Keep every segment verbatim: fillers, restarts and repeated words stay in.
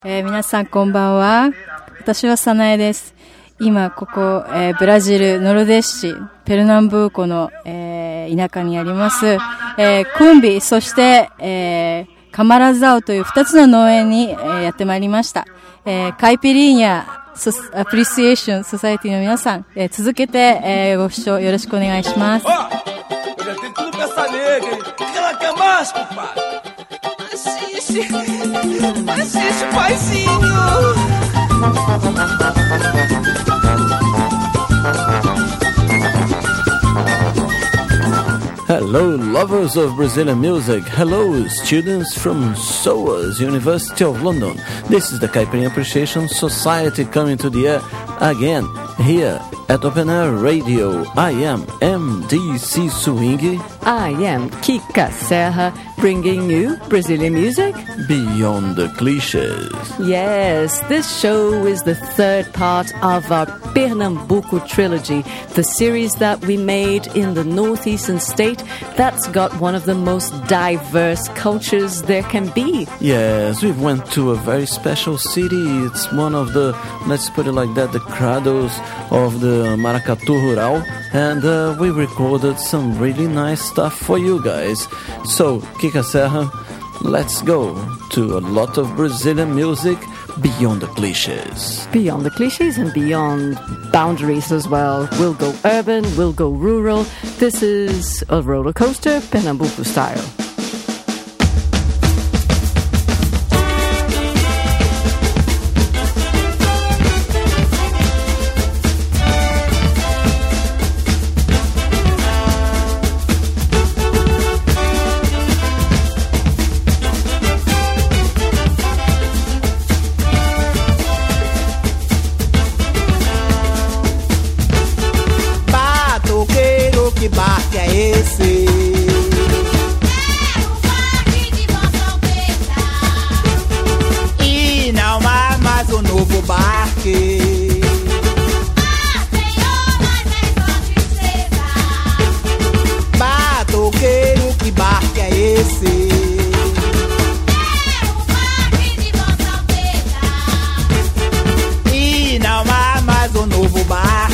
えー、皆さんこんばんは。私はサナエです。今ここ、えー、ブラジルノルデ市ペルナンブーコの、えー、田舎にあります、えー、クンビそして、えー、カマラザオという二つの農園に、えー、やってまいりました。えー、カイピリーニャアプリシエーションソサエティの皆さん、えー、続けて、えー、ご視聴よろしくお願いします。 Assiste, paizinho. Hello, lovers of Brazilian music. Hello, students from SOAS, University of London. This is the Caipirinha Appreciation Society coming to the air again here at Open Air Radio. I am M D C Swing. I am Kika Serra, bringing you Brazilian music Beyond the Clichés. Yes, this show is the third part of our Pernambuco trilogy, the series that we made in the northeastern state that's got one of the most diverse cultures there can be. Yes, we went to a very special city. It's one of the, let's put it like that, the cradles of the Maracatu Rural, and uh, we recorded some really nice stuff for you guys. So, Kika Serra, let's go to a lot of Brazilian music beyond the clichés. Beyond the clichés and beyond boundaries as well. We'll go urban, we'll go rural. This is a roller coaster, Pernambuco style. Que barco é esse? É o barco de Vossa Alteza. E não há mais um novo barco. Ah, Senhor, mas é só tristeza. Batoqueiro, que barco é esse? É o barco de Vossa Alteza. E não há mais um novo barco.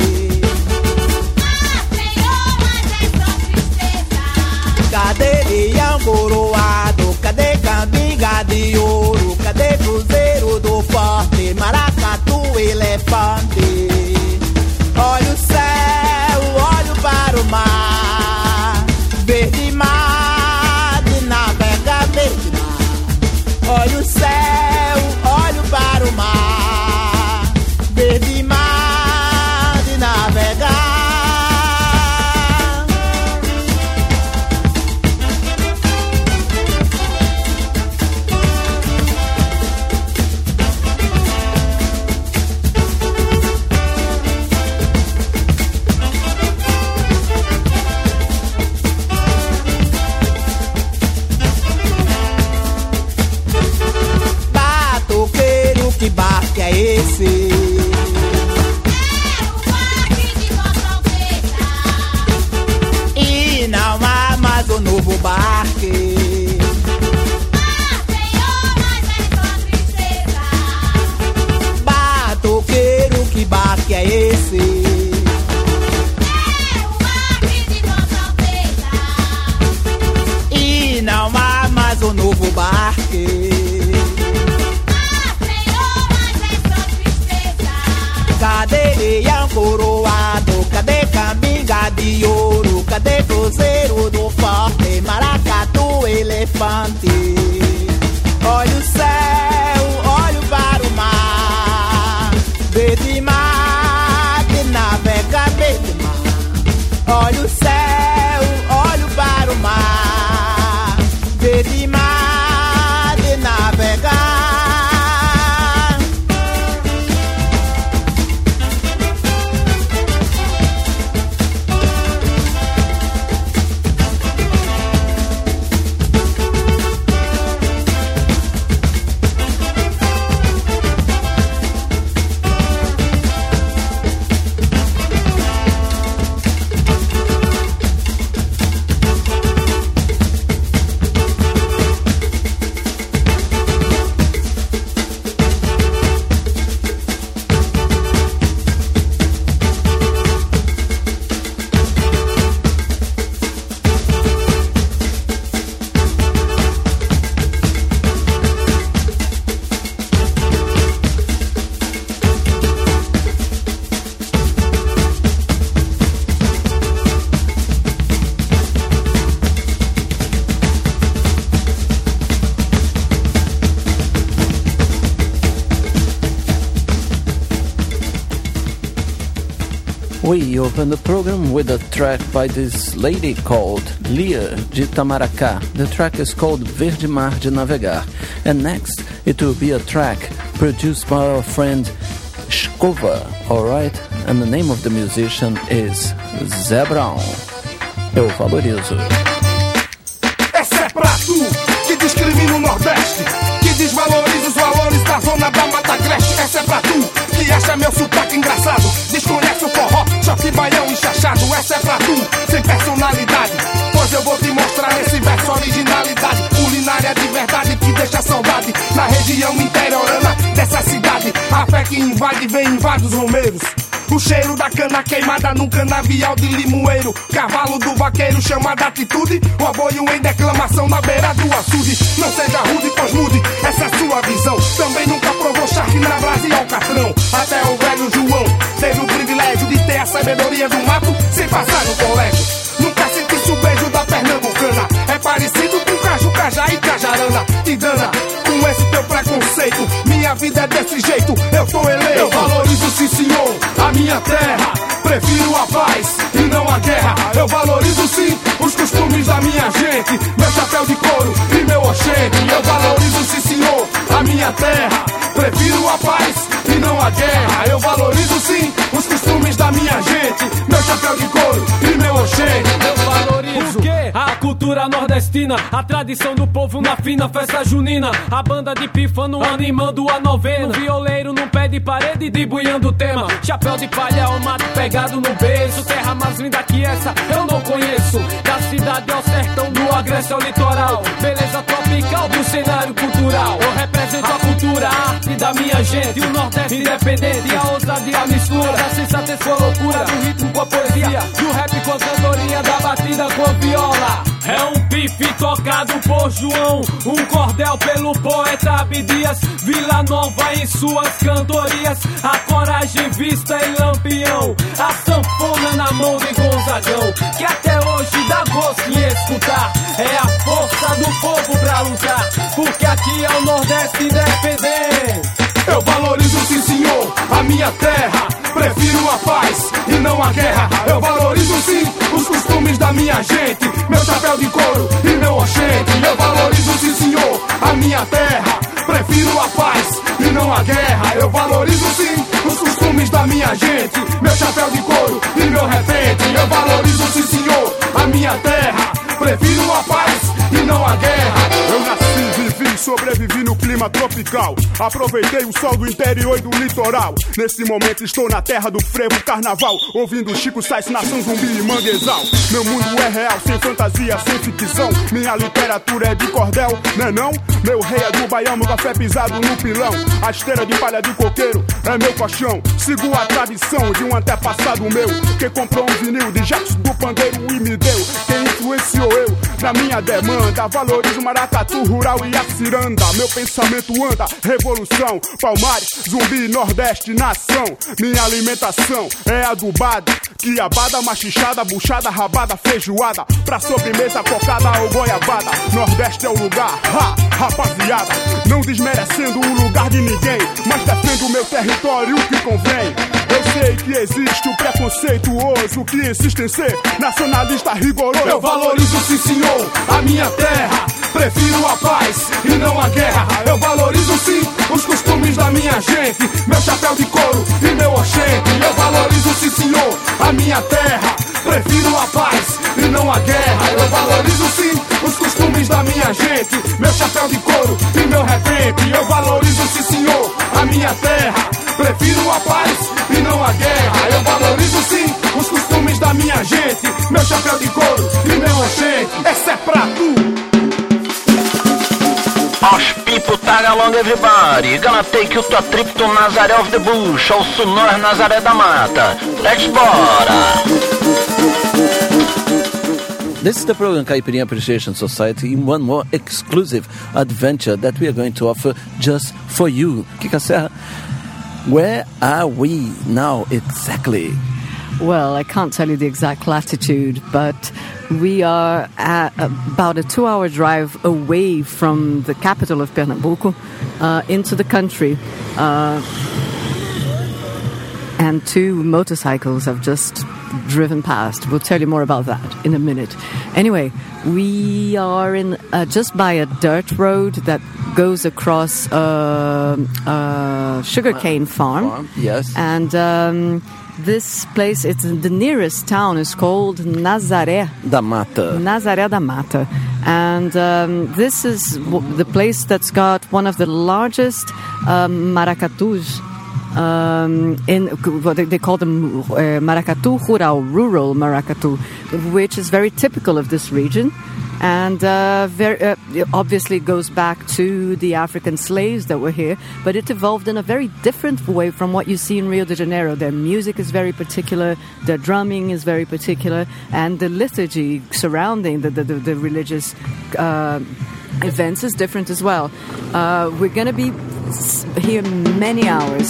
Cadê leão coroado? Cadê candiga de ouro? Cadê cruzeiro do forte? Maracatu, elefante. Olha o céu, olho para o mar. Verde mar, de navega verde mar. Olha o céu, olho para o mar. Verde mar, de navegar. Que barco é esse? É o barco de Vossa Alteza. E não há mais um novo barco. Ah, Senhor, mas é só tristeza. Batoqueiro, que barco é esse? É o barco de Vossa Alteza. E não há mais um novo barco. Cadê leão coroado? Cadê cambiga de ouro? Cadê cruzeiro do forte? Maracatu, elefante. Olha o céu, olho para o mar. Verde mar, que navega verde mar. Olha o céu, olho para o mar. Verde mar, de navegar. We open the program with a track by this lady called Lia de Itamaracá. The track is called Verde Mar de Navegar. And next, it will be a track produced by our friend Escova, alright? And the name of the musician is Zé Brown. Eu valorizo. Essa é pra tu, que discrimina o Nordeste, que desvaloriza os valores da zona da Mata Agreste. Essa é pra tu, que acha meu sotaque engraçado, desconhece o forró, choque, baião e chachado. Essa é pra tu, sem personalidade, pois eu vou te mostrar nesse verso originalidade. Culinária de verdade que deixa saudade na região interiorana dessa cidade. A fé que invade, vem invade os romeiros. O cheiro da cana queimada num canavial de limoeiro. Cavalo do vaqueiro chama da atitude. O aboio em declamação na beira do açude. Não seja rude, pois mude, essa é sua visão. Também nunca provou charque na brasa e alcatrão. Até o velho João teve o privilégio de ter a sabedoria do mato sem passar no colégio. Nunca sentisse o beijo da pernambucana. É parecido com caju, cajá e cajarana. Te dana com esse teu preconceito. Minha vida é desse jeito, eu tô eleito. Eu valorizo, sim senhor, a minha terra. Prefiro a paz e não a guerra. Eu valorizo sim os costumes da minha gente. Meu chapéu de couro e meu oxente. Eu valorizo, sim senhor, a minha terra. Prefiro a paz e não a guerra. Eu valorizo sim os costumes da minha gente. Meu chapéu de couro e meu oxente. Eu valorizo a cultura nordestina, a tradição do povo na fina festa junina. A banda de pífano animando a novena. Violeiro num pé de parede dibuiando o tema. Chapéu de palha, o mato pegado no beiço. Terra mais linda que essa eu não conheço. Da cidade ao sertão, do agreste ao litoral. Beleza tropical do cenário cultural. Eu represento a cultura, a arte da minha gente. E o Nordeste independente, a ousadia, a mistura da sensatez com a loucura, do ritmo com a poesia, do rap com a cantoria, da batida com a viola. É um pife tocado por João, um cordel pelo poeta Abdias Vila Nova em suas cantorias. A coragem vista em Lampião, a sanfona na mão de Gonzagão, que até hoje dá gosto em escutar. É a força do povo pra lutar, porque aqui é o Nordeste independente. Eu valorizo, sim senhor, a minha terra. Prefiro a paz e não a guerra. Eu valorizo sim os costumes da minha gente. Meu chapéu de couro e meu oxente. Eu valorizo, sim senhor, a minha terra. Prefiro a paz e não a guerra. Eu valorizo sim os costumes da minha gente. Meu chapéu de couro e meu repente. Eu valorizo, sim senhor, a minha terra. Prefiro a paz e não a guerra. Eu nasci, vivi, sobrevivi no clima tropical. Aproveitei o sol do interior e do litoral. Nesse momento estou na terra do frevo carnaval, ouvindo Chico Sainz, Nação Zumbi e Manguezal. Meu mundo é real, sem fantasia, sem ficção. Minha literatura é de cordel, né não? Meu rei é do baião, meu café pisado no pilão. A esteira de palha de coqueiro é meu colchão. Sigo a tradição de um antepassado meu, que comprou um vinil de Jackson do pandeiro e me deu. Quem influenciou eu na minha demanda? Valorizo maracatu, rural e a ciranda. Meu pensamento anda, revolução. Palmares, Zumbi, Nordeste, nação. Minha alimentação é adubada, quiabada, machichada, buchada, rabada, feijoada. Pra sobremesa, cocada ou goiabada. Nordeste é o lugar, ha, rapaziada. Não desmerecendo o lugar de ninguém, mas defendo o meu território que convém. Eu sei que existe o preconceituoso que insiste em ser nacionalista rigoroso. Eu valorizo, sim senhor, a minha terra. Prefiro a paz e não a guerra. Eu valorizo sim os costumes da minha gente. Meu chapéu de couro e meu oxente. Eu valorizo, sim senhor, a minha terra. Prefiro a paz e não a guerra. Eu valorizo sim os costumes da minha gente. Meu chapéu de couro e meu repente. Eu valorizo, sim senhor, a minha terra. Prefiro a paz e não a guerra. Eu valorizo sim os costumes da minha gente. Meu chapéu de couro e meu oxente. Essa é pra tu. Os people tag along everybody. Gonna take you to a trip to Nazaré of the Bush, ou Sunor Nazaré da Mata. Let's bora! This is the program Caipirinha Appreciation Society in one more exclusive adventure that we are going to offer just for you. Kika Serra, where are we now exactly? Well, I can't tell you the exact latitude, but we are at about a two-hour drive away from the capital of Pernambuco, uh, into the country. Uh, and two motorcycles have just driven past. We'll tell you more about that in a minute. Anyway, we are in uh, just by a dirt road that goes across uh, a sugarcane farm. farm. Yes. And um, this place, it's the nearest town is called Nazaré Da Mata. Nazaré da Mata. And um, this is w- the place that's got one of the largest um, maracatus. Um, in what they, they call them uh, maracatu rural, rural maracatu, which is very typical of this region, and uh, very uh, it obviously goes back to the African slaves that were here. But it evolved in a very different way from what you see in Rio de Janeiro. Their music is very particular, their drumming is very particular, and the liturgy surrounding the the, the, the religious uh, events is different as well. Uh, we're going to be here many hours.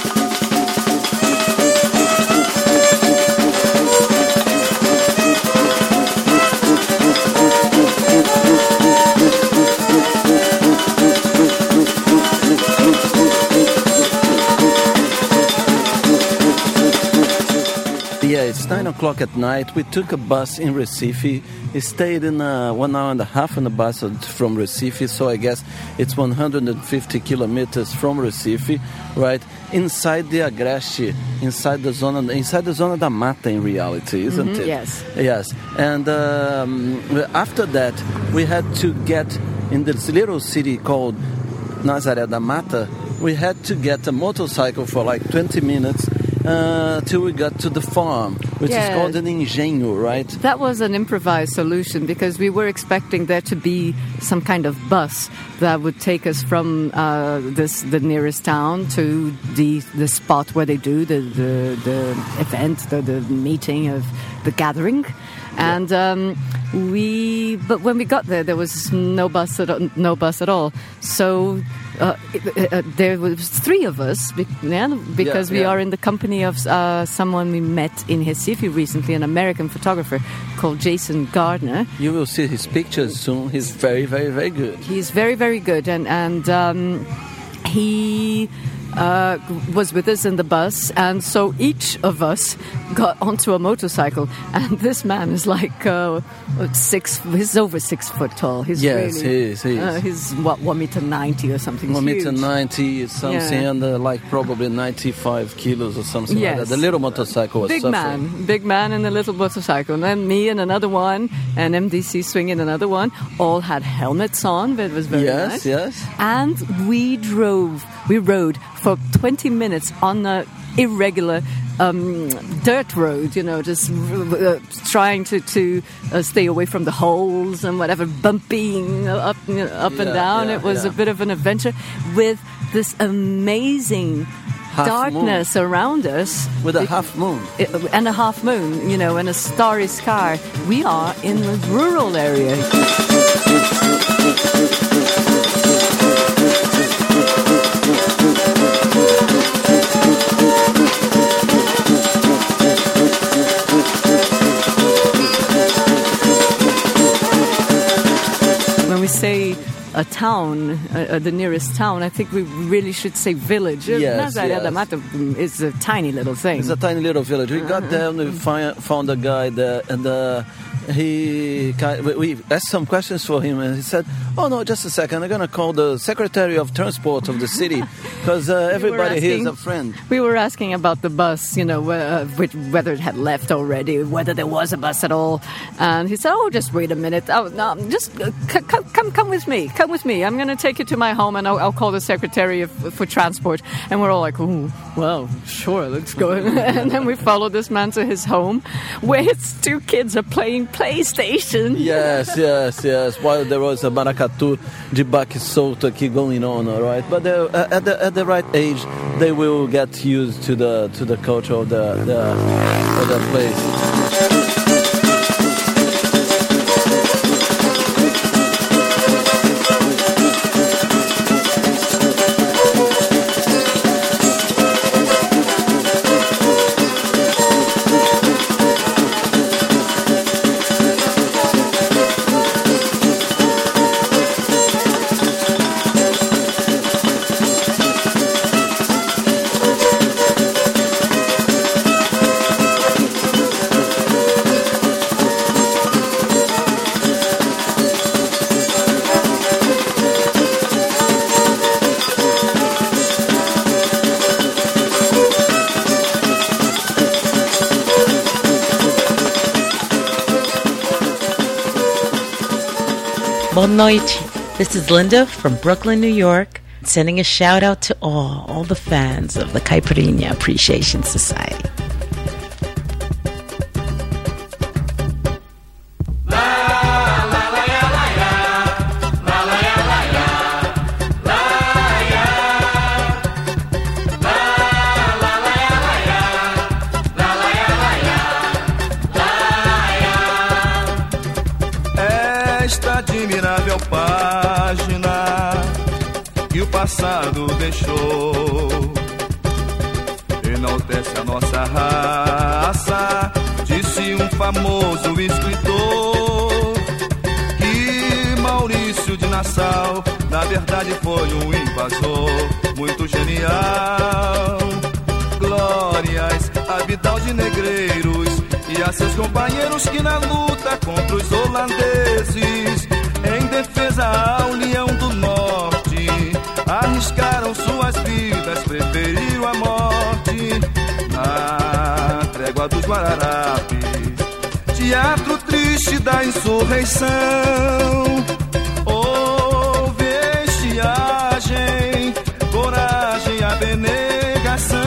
Yeah, it's nine o'clock at night. We took a bus in Recife. We stayed in uh, one hour and a half on the bus from Recife, so I guess it's one hundred fifty kilometers from Recife, right? Inside the Agreste, inside the zona, inside the zona da Mata, in reality, isn't Mm-hmm, it? yes. Yes. And um, after that, we had to get in this little city called Nazaré da Mata. We had to get a motorcycle for like twenty minutes. Uh, till we got to the farm, which Yeah. is called an engenho, right? That was an improvised solution because we were expecting there to be some kind of bus that would take us from uh, this the nearest town to the the spot where they do the the, the event, the, the meeting of the gathering. And um, we, but when we got there, there was no bus at all, no bus at all. So uh, it, uh, there was three of us, be- yeah, because Yeah, we yeah. are in the company of uh, someone we met in Recife recently, an American photographer called Jason Gardner. You will see his pictures soon. He's very, very, very good. He's very, very good, and and um, he. Uh, was with us in the bus, and so each of us got onto a motorcycle. And this man is like uh, six. He's over six foot tall. He's Yes, really, he is, he is. Uh, he's what one meter ninety or something. One He's meter huge. ninety, something, Yeah. and uh, like probably ninety-five kilos or something like Yes. that. The little motorcycle was Big suffering. man, big man in a little motorcycle. And then me and another one, and M D C swinging another one, all had helmets on, but it was very Yes, nice. yes. And we drove, we rode for twenty minutes on a irregular um, dirt road, you know, just uh, trying to, to uh, stay away from the holes and whatever, bumping up, you know, up and Yeah, down. yeah, It was yeah. a bit of an adventure with this amazing Half darkness around us. With a half moon. It- and a half moon, you know, and a starry sky. We are in the rural area. When we say a town, uh, uh, the nearest town, I think we really should say village. Yes, Nazaré da yes. Mata is a tiny little thing. It's a tiny little village. We got there and we fi- found a guy there, and uh, he ki- we- we asked some questions for him, and he said, "Oh no, just a second. I'm gonna call the Secretary of Transport of the city because uh, everybody here is a friend." We were asking about the bus, you know, uh, which, whether it had left already, whether there was a bus at all. And he said, "Oh, just wait a minute. Oh, no, just uh, c- come, come, come with me. Come with me. I'm going to take you to my home, and I'll, I'll call the Secretary of, for Transport." And we're all like, "Oh, well, sure, let's go." And then we followed this man to his home, where his two kids are playing PlayStation. Yes, yes, yes. While there was a maracatu de baque solto aqui going on, all right. But they're, uh, at the at the right age, they will get used to the to the culture of the the, of the place. Boa noite. This is Linda from Brooklyn, New York, sending a shout out to all, all the fans of the Caipirinha Appreciation Society. Página que o passado deixou enaltece a nossa raça, disse um famoso escritor. Que Maurício de Nassau, na verdade, foi um invasor muito genial. Glórias a Vidal de Negreiros e a seus companheiros que na luta contra os holandeses, em defesa ao Leão do Norte, arriscaram suas vidas, preferiram a morte na trégua dos Guararapes. Teatro triste da insurreição, oh vestiagem, coragem, abnegação.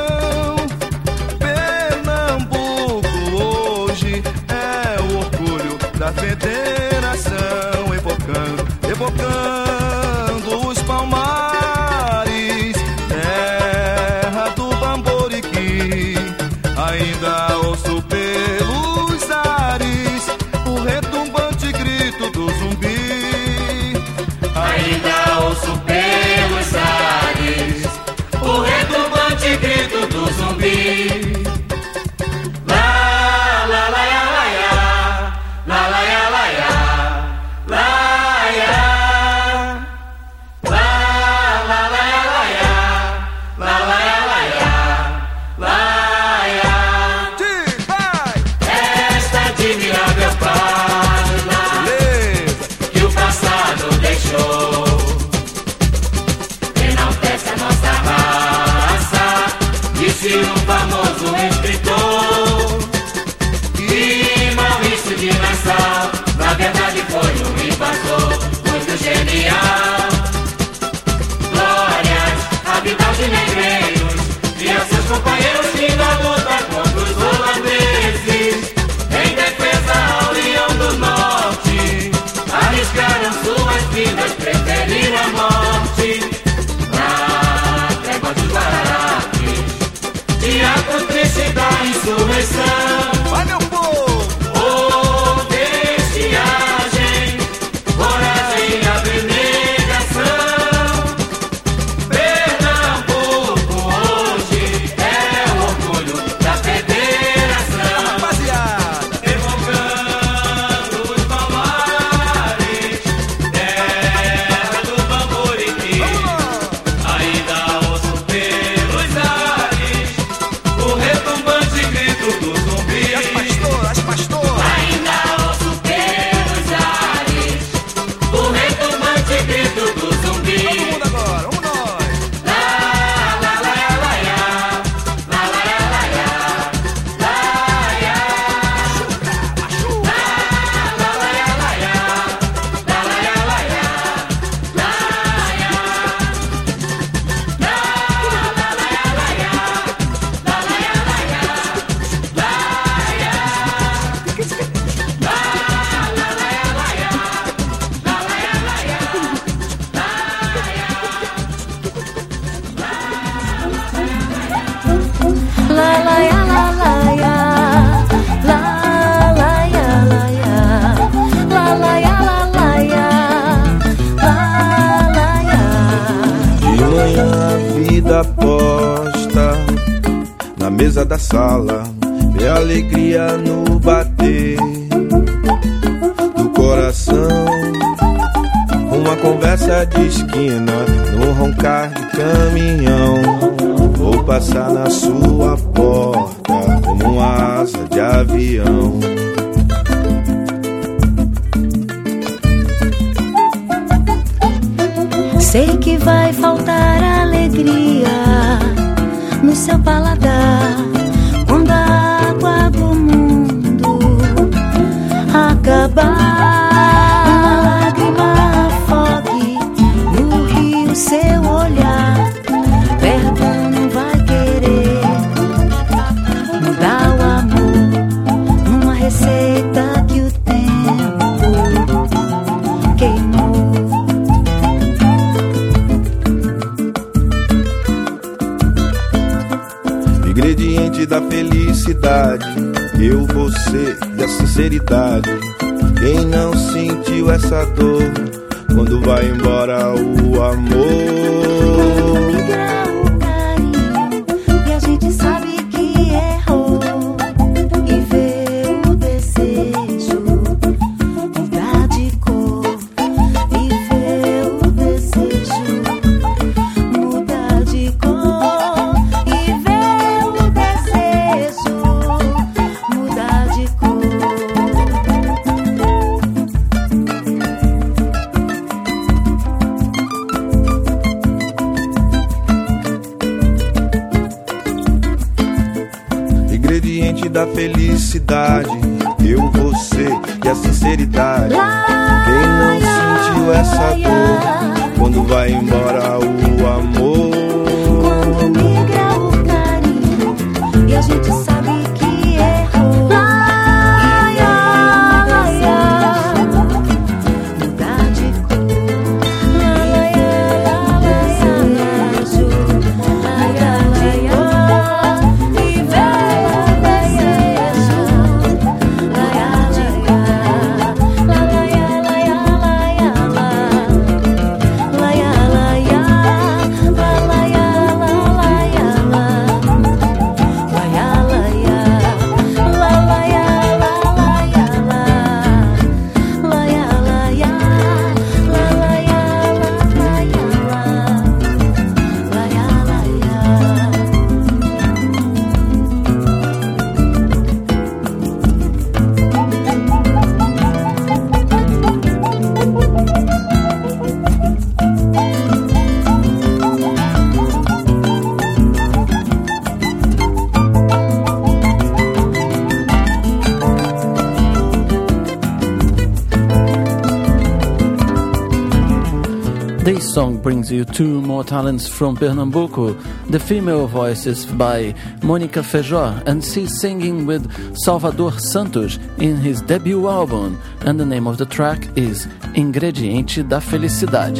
Pernambuco hoje é o orgulho da federação, evocando, evocando os palmares, terra do Bamboriqui. Ainda ouço pelos ares o retumbante grito do zumbi. Ainda ouço pelos ares o retumbante grito do zumbi. Lá, lá, lá, lá, lá, lá, lá, lá, lá, lá. Disse um famoso escritor que Maurício de Nassau, na verdade, foi um invasor muito genial. Glórias a Vidal de Negreiros e a seus companheiros que na luta contra os holandeses, em defesa ao Leão do Norte, arriscaram suas vidas, preferiram a morte na trégua dos Guararapes. Teatro triste da insurreição. Vai, meu povo! Oh, vestiagem, coragem e abnegação. Pernambuco hoje é o orgulho da federação. Rapaziada, evocando os palmares, terra do Bamboriqui. Ainda ouço pelos ares o retumbante grito do zumbi. as pastoras, as pastoras. Ainda ouço pelos ares o retumbante grito do zumbi. Todo mundo agora, vamos nós. Lá, lá, lá, lá, lá, lá, lá, lá, lá, lá, lá, De manhã a vida posta na mesa da sala, vê alegria no bater do coração. Uma conversa de esquina, no roncar de caminhão. Vou passar na sua porta como uma asa de avião. Sei que vai faltar alegria no seu paladar quando a água do mundo acabar. Uma lágrima ingrediente da felicidade. Eu, você e a sinceridade. Quem não sentiu essa dor quando vai embora o amor? Migra o carinho e a gente sabe que errou. E vê o desejo mudar de cor. E vê o desejo mudar de cor. E vê o desejo mudar de cor. Ingrediente da felicidade. Eu, você e a sinceridade. Quem não sentiu essa dor quando vai embora o amor? Quando migra o carinho e a gente sabe que errou. Laia, laia, mudar de cor. Laia, laia, desejo mudar de cor. E ver o desejo laia, laia, laia, laia, laia, laia, laia, This song brings you two more talents from Pernambuco. The female voice is by Mônica Feijó, and she's singing with Salvador Santos in his debut album, and the name of the track is Ingrediente da Felicidade.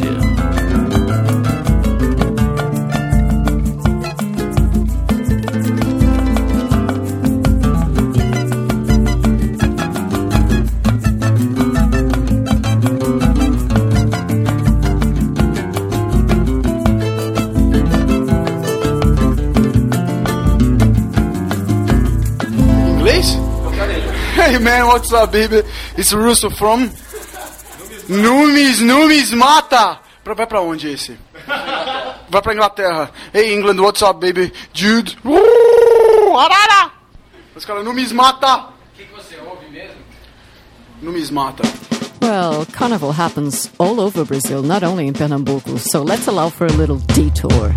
Hey man, what's up, baby? It's Russo from Numis, Numismata. Pra, vai pra onde esse? Vai pra Inglaterra. Hey England, what's up, baby? Jude. Uh, arara! Os caras, Numismata. O que, que você ouve mesmo? Numismata. Well, carnival happens all over Brazil, not only in Pernambuco, so let's allow for a little detour.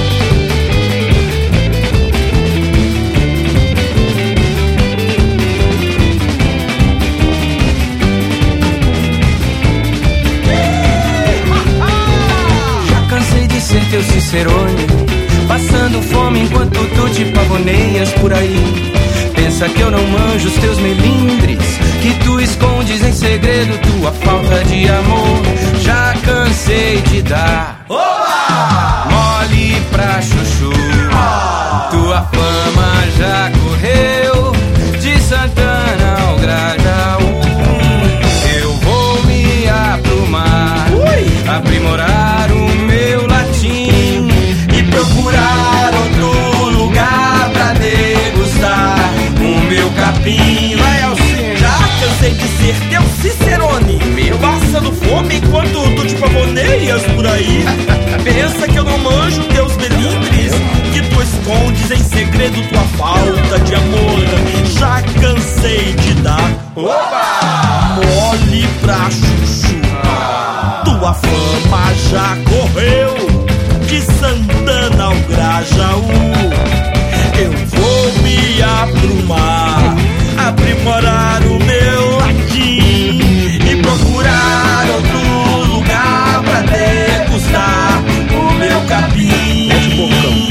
Ser teu cicerone, passando fome enquanto tu te pavoneias por aí. Pensa que eu não manjo os teus melindres, que tu escondes em segredo tua falta de amor. Já cansei de dar Oba! Mole pra chuchu. Tua fama já correu de Santana ao Grajaú. Eu vou me aprumar, Ui! aprimorar o meu latim e procurar outro lugar pra degustar o meu capim. Vai, Alcinha. Já cansei de ser teu cicerone, meio passando fome enquanto tu te pavoneias por aí. Pensa que eu não manjo teus melindres, que tu escondes em segredo tua falta de amor. Já cansei de dar Oba! Mole pra chuchu. Tua fama já correu de Santana ao Grajaú. Eu vou me aprumar, aprimorar o meu latim e procurar outro lugar pra degustar o meu capim. É de bocão.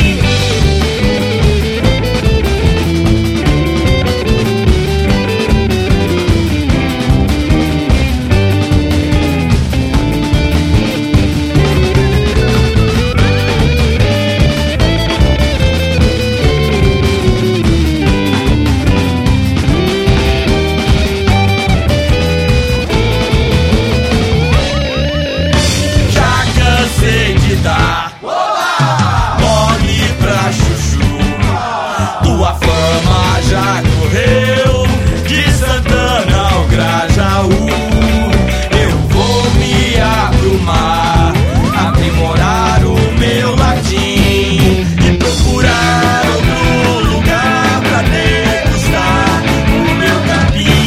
fama já correu de Santana ao Grajaú. Eu vou me aprumar, aprimorar o meu latim e procurar outro lugar pra degustar o meu capim.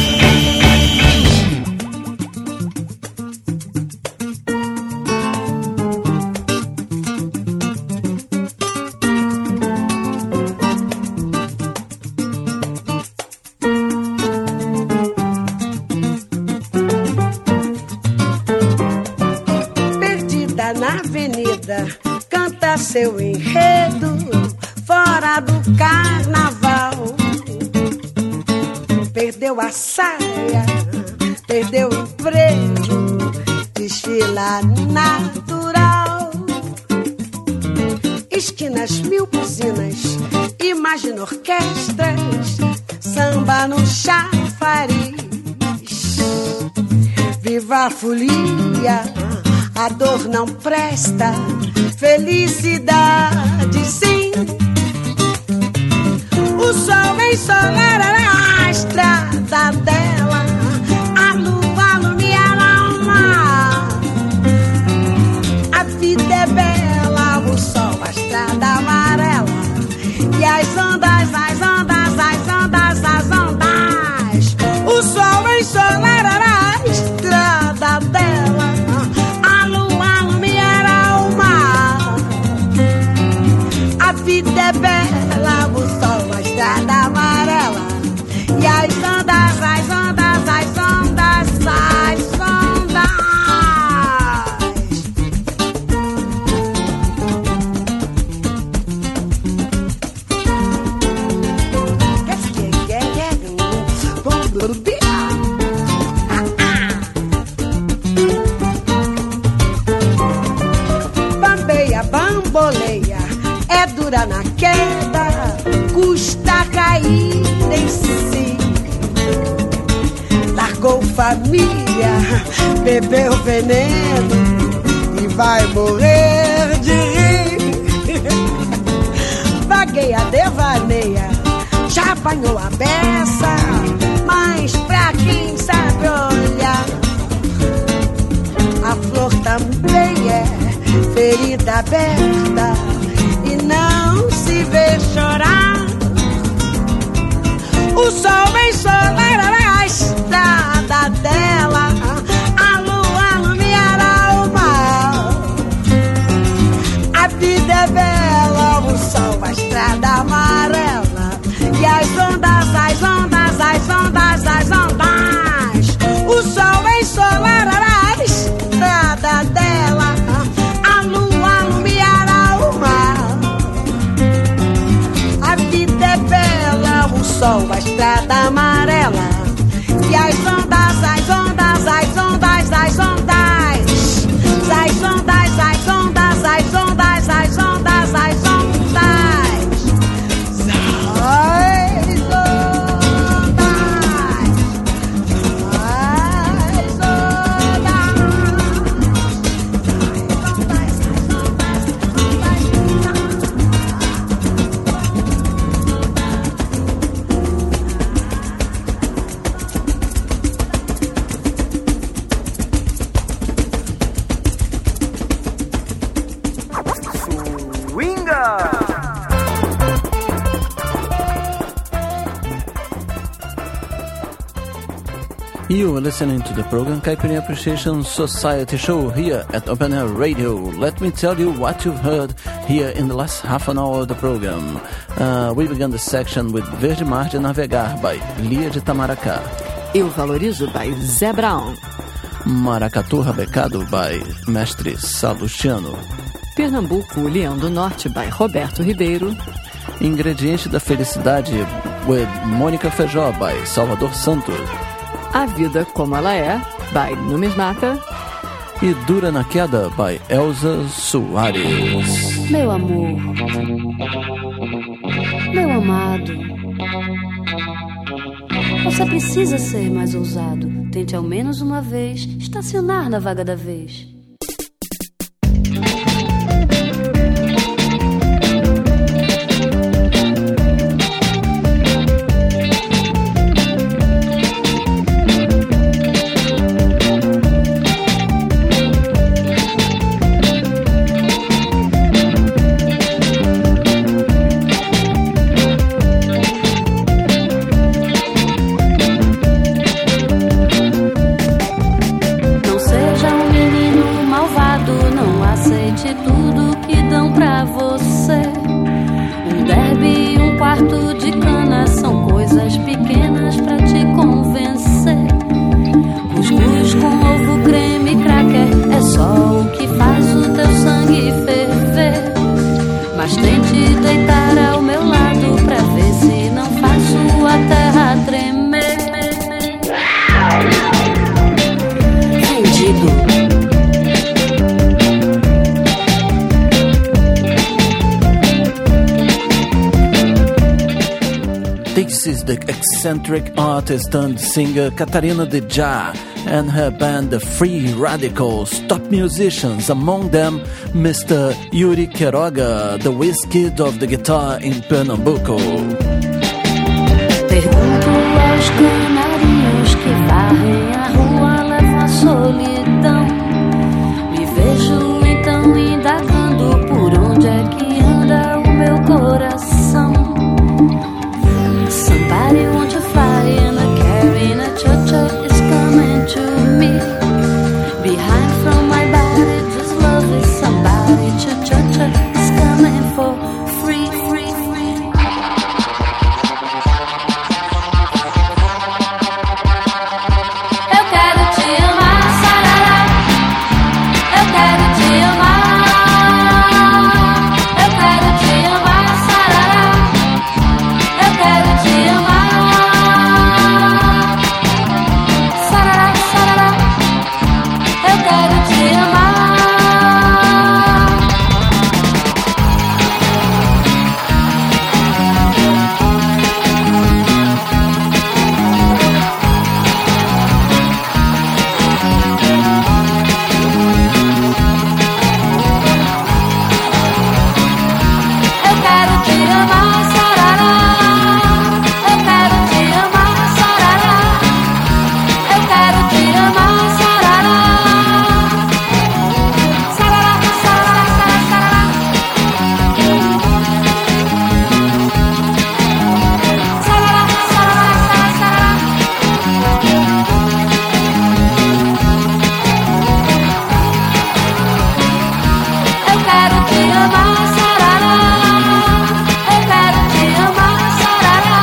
Perdida na avenida, canta seu enredo fora do carnaval. Perdeu a saia, perdeu o emprego, desfila natural. Esquinas, mil buzinas, imagina orquestras, samba no chafariz. Viva a folia, a dor não presta, felicidade sim. O sol ensolará a estrada dela, a lua alumiará a alma. A vida é bela, o sol, a estrada amarela, e as ondas, as ondas, as ondas, as ondas. O sol ensolará a estrada dela, a lua alumiará o mar. A vida é bela, o sol, a estrada amarela, e as ondas, as ondas, as ondas, as ondas. Bambeia, bamboleia, é dura na queda, custa cair em si. Largou família, bebeu veneno e vai morrer de rir. Vagueia, devaneia, já apanhou a beça, mas pra quem sabe olhar, a flor também é ferida aberta e não se vê chorar. O sol ensolará a estrada dela, a lua alumiará o mar. A vida é bela, o sol, a estrada amarela, e as ondas, as ondas, as ondas, as ondas. O sol ensolará a estrada dela, a lua alumiará o mar. A vida é bela, o sol, a estrada amarela, e as ondas, as ondas, as ondas, as ondas. As ondas, as ondas, as ondas, as ondas, as ondas. As You are listening to the program Caipirinha Appreciation Society Show here at Open Air Radio. Let me tell you what you've heard here in the last half an hour of the program. Uh, we began the section with Verde Mar de Navegar by Lia de Itamaracá. Eu Valorizo by Zé Brown. Maracatu Rabecado by Mestre Salustiano. Pernambuco, Leão do Norte by Roberto Ribeiro. Ingrediente da Felicidade with Mônica Feijó by Salvador Santos. A Vida Como Ela É, by Numismata. E Dura na Queda, by Elza Soares. Meu amor, meu amado, você precisa ser mais ousado. Tente ao menos uma vez estacionar na vaga da vez. tente deitar ao meu lado pra ver se não faço a terra tremer. Vendido. This is the eccentric artist and singer Catarina de Já and her band The Free Radicals, top musicians, among them Mister Yuri Quiroga, the whiz kid of the guitar in Pernambuco. Pergunto aos canarinhos que varrem a rua, levam a solidão. Me vejo então indagando por onde é que anda o meu coração. Somebody won't you fly in a carrying a cha-cha is coming to me. Behind from my body just love is somebody cha-cha-cha is coming for free, free, free. Eu quero te amar, sarará. Eu quero te amar. Eu quero te amar, sarará. Eu quero te amar. Sarará, sarará. Eu quero te amar. Eu quero te amar, sarará. Eu quero te amar, sarará. Eu quero te amar, sarará. Sarará, sarará, sarará, sarará. Sarará, sarará, sarará. Eu quero te amar, sarará. Eu quero te amar, sarará.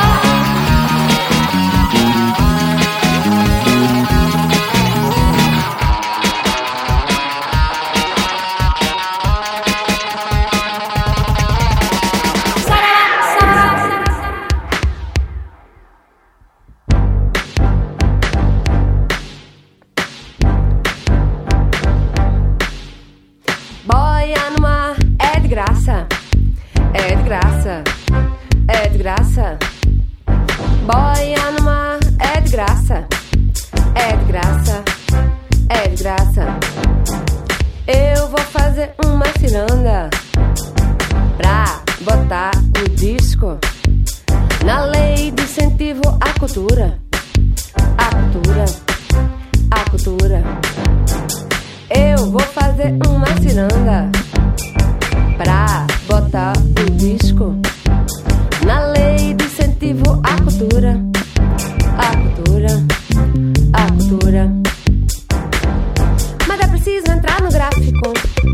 Boia no mar é de graça, é de graça, é de graça. Boia no mar é de graça, é de graça, é de graça. Eu vou fazer uma ciranda pra botar o disco na lei de incentivo à cultura, à cultura, à cultura. Eu vou fazer uma ciranda pra botar o disco na lei de incentivo à cultura, à cultura, à cultura. Mas é preciso entrar no gráfico,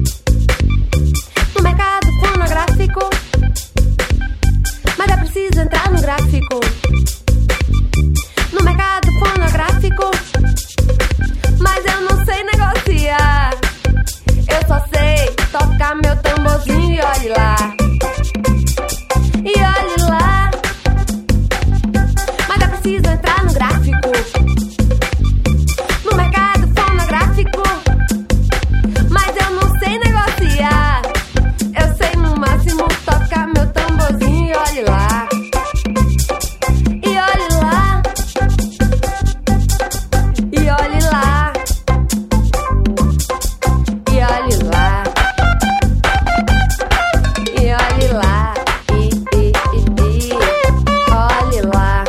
no mercado fonográfico. Mas é preciso entrar no gráfico, no mercado fonográfico. Mas eu não sei negociar, eu só sei tocar meu tamborzinho e olhe lá, e olhe lá. Mas é preciso entrar no gráfico, no mercado fonográfico. Mas eu não sei negociar, eu sei no máximo tocar meu tamborzinho e olhe lá, e olhe lá, e olhe lá. E olhe lá, e olhe lá, e, e, e, e, olhe lá.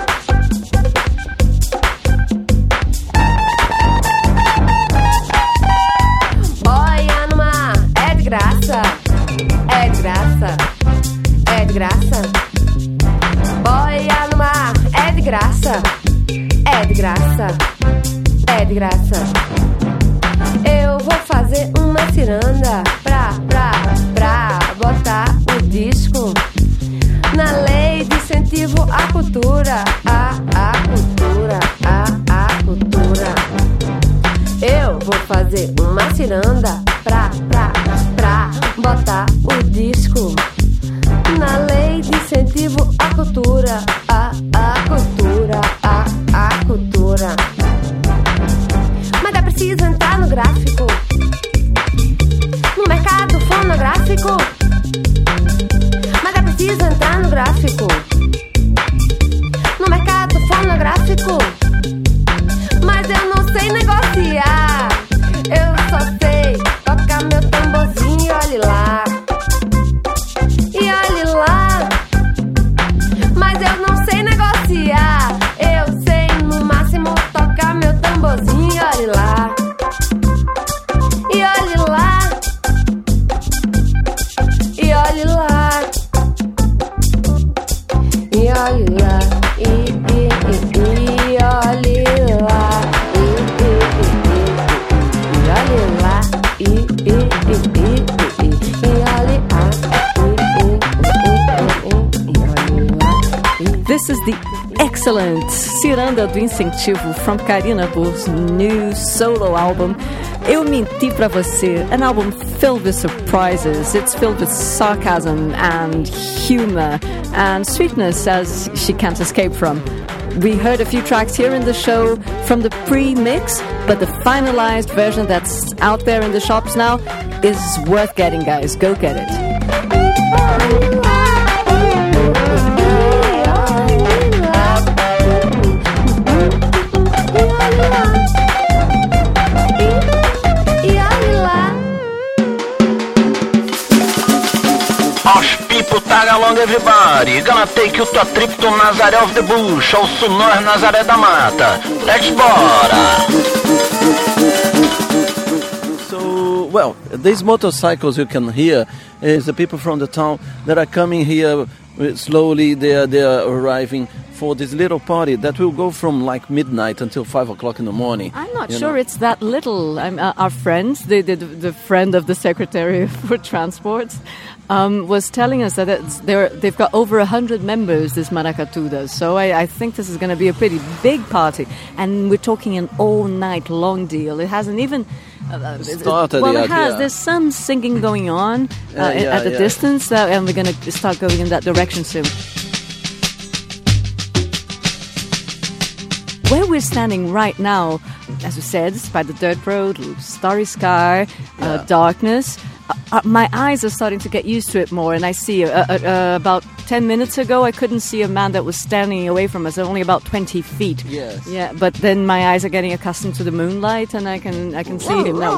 Boia no mar é de graça, é de graça, é de graça. Boia no mar é de graça, é de graça, é de graça. Eu vou fazer uma ciranda pra, pra, pra botar o disco na lei de incentivo à cultura, à, à cultura, à, à cultura. Eu vou fazer uma ciranda pra, pra, pra botar o disco olhe lá, e, e, e, e olhe lá, e, e, e, e, e olhe lá, e, e, e, e, e, e olhe lá, e, e, e, e, e olhe lá. This is the excellent Ciranda do Incentivo from Karina Burr's new solo album, Eu Menti Pra Você, an album filled with surprises. It's filled with sarcasm and humor and sweetness as she can't escape from. We heard a few tracks here in the show from the pre-mix, but the finalized version that's out there in the shops now is worth getting, guys. Go get it. People tag along everybody, gonna take you to a trip to Nazaré of the Bush, ao Sonor Nazaré da Mata. Let's bora! So, well, these motorcycles you can hear is the people from the town that are coming here slowly. They are, they are arriving for this little party that will go from like midnight until five o'clock in the morning. I'm not you sure know. it's that little. I'm, uh, our friends, the, the the friend of the Secretary for Transports, um, was telling us that it's, they're, they've got over a hundred members, this Maracatu does. So I, I think this is going to be a pretty big party, and we're talking an all-night long deal. It hasn't even. Uh, started well, yet, it has. yeah. There's some singing going on uh, Uh, yeah, at the yeah. distance, uh, and we're going to start going in that direction soon. Where we're standing right now, as we said, it's by the dirt road, starry sky, uh, Yeah. darkness. Uh, uh, my eyes are starting to get used to it more, and I see uh, uh, uh, about ten minutes ago, I couldn't see a man that was standing away from us, only about twenty feet. Yes. Yeah, but then my eyes are getting accustomed to the moonlight, and I can I can see him now.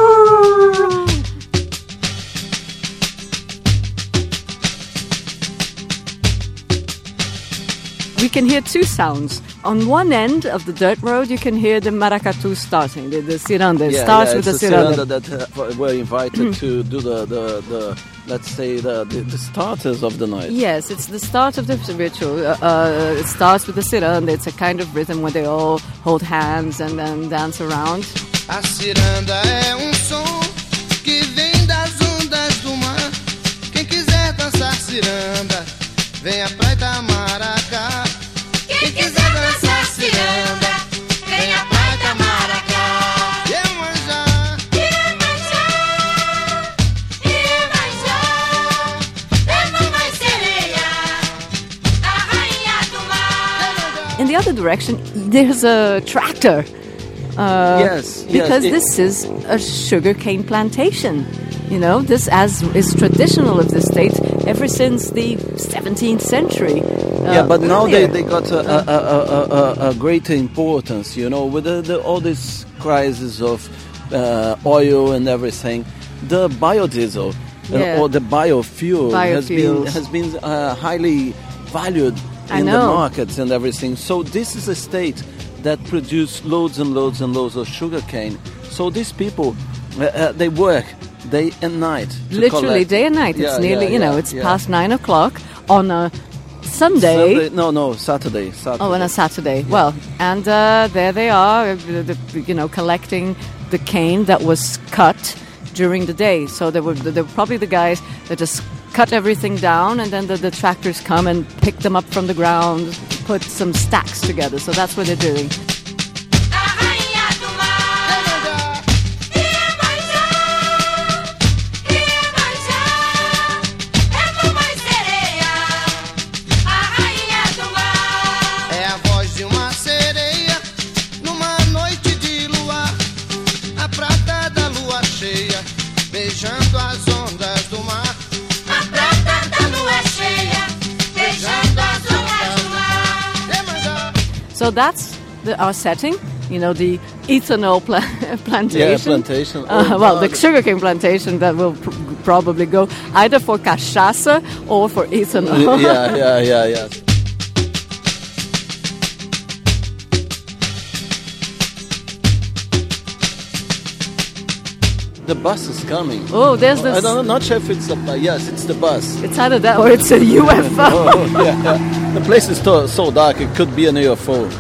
We can hear two sounds. On one end of the dirt road, you can hear the maracatu starting, the, the ciranda. It Yeah, starts yeah, with the it's the ciranda. ciranda that uh, were invited to do the, the, the let's say, the, the, the starters of the night. Yes, it's the start of the ritual. Uh, uh, it starts with the ciranda. It's a kind of rhythm where they all hold hands and then dance around. A ciranda é um som que vem das ondas do mar. Quem quiser dançar ciranda, vem à Praia Itamaracá. Quem quiser dançar ciranda, vem à Praia Itamaracá. Iemanjá, Iemanjá, Iemanjá, é mamãe sereia, a rainha do mar. In the other direction, there's a tractor. Uh, Yes, yes, because it- this is a sugarcane plantation. You know, this as is traditional of the state ever since the seventeenth century. Uh, Yeah, but now they, earlier. they got a, a, a, a, a, a greater importance, you know, with the, the, all this crisis of uh, oil and everything. The biodiesel uh, Yeah. or the biofuel has been Biofuels. has been uh, highly valued I in the know. markets and everything. So this is a state that produce loads and loads and loads of sugarcane. So these people, uh, uh, they work day and night. to Literally collect. day and night. It's Yeah, nearly, yeah, you know, yeah, it's yeah. past nine o'clock on a Sunday. Sunday- No, no, Saturday. Saturday. Oh, on a Saturday. Well, and uh, there they are, uh, the, the, you know, collecting the cane that was cut during the day. So they were, they were probably the guys that just cut everything down, and then the, the tractors come and pick them up from the ground, put some stacks together. So that's what they're doing. É a voz de uma sereia numa noite de luar. A prata da lua cheia beijando as ondas do mar. A prata da lua cheia beijando as ondas do mar. So that's the, our setting. You know, the ethanol pla- plantation. Yeah, plantation. Uh, Oh, well, the God. sugarcane plantation that will pr- probably go either for cachaça or for ethanol. yeah, yeah, yeah, yeah. The bus is coming. Oh, there's this. I don't, I'm not sure if it's a bus. Yes, it's the bus. It's either that or it's a U F O. oh, oh, yeah, yeah. The place is to- so dark, it could be an U F O.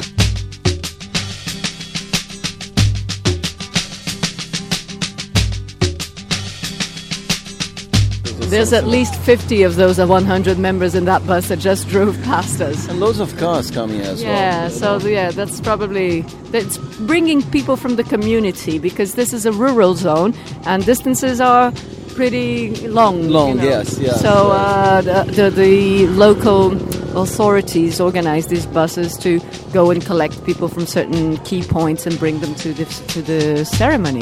There's at least fifty of those one hundred members in that bus that just drove past us. And loads of cars coming as yeah, well. Yeah, so know? yeah, that's probably that's bringing people from the community because this is a rural zone and distances are pretty long. Long, you know. yes, yes. So uh, the, the the local authorities organize these buses to go and collect people from certain key points and bring them to the to the ceremony.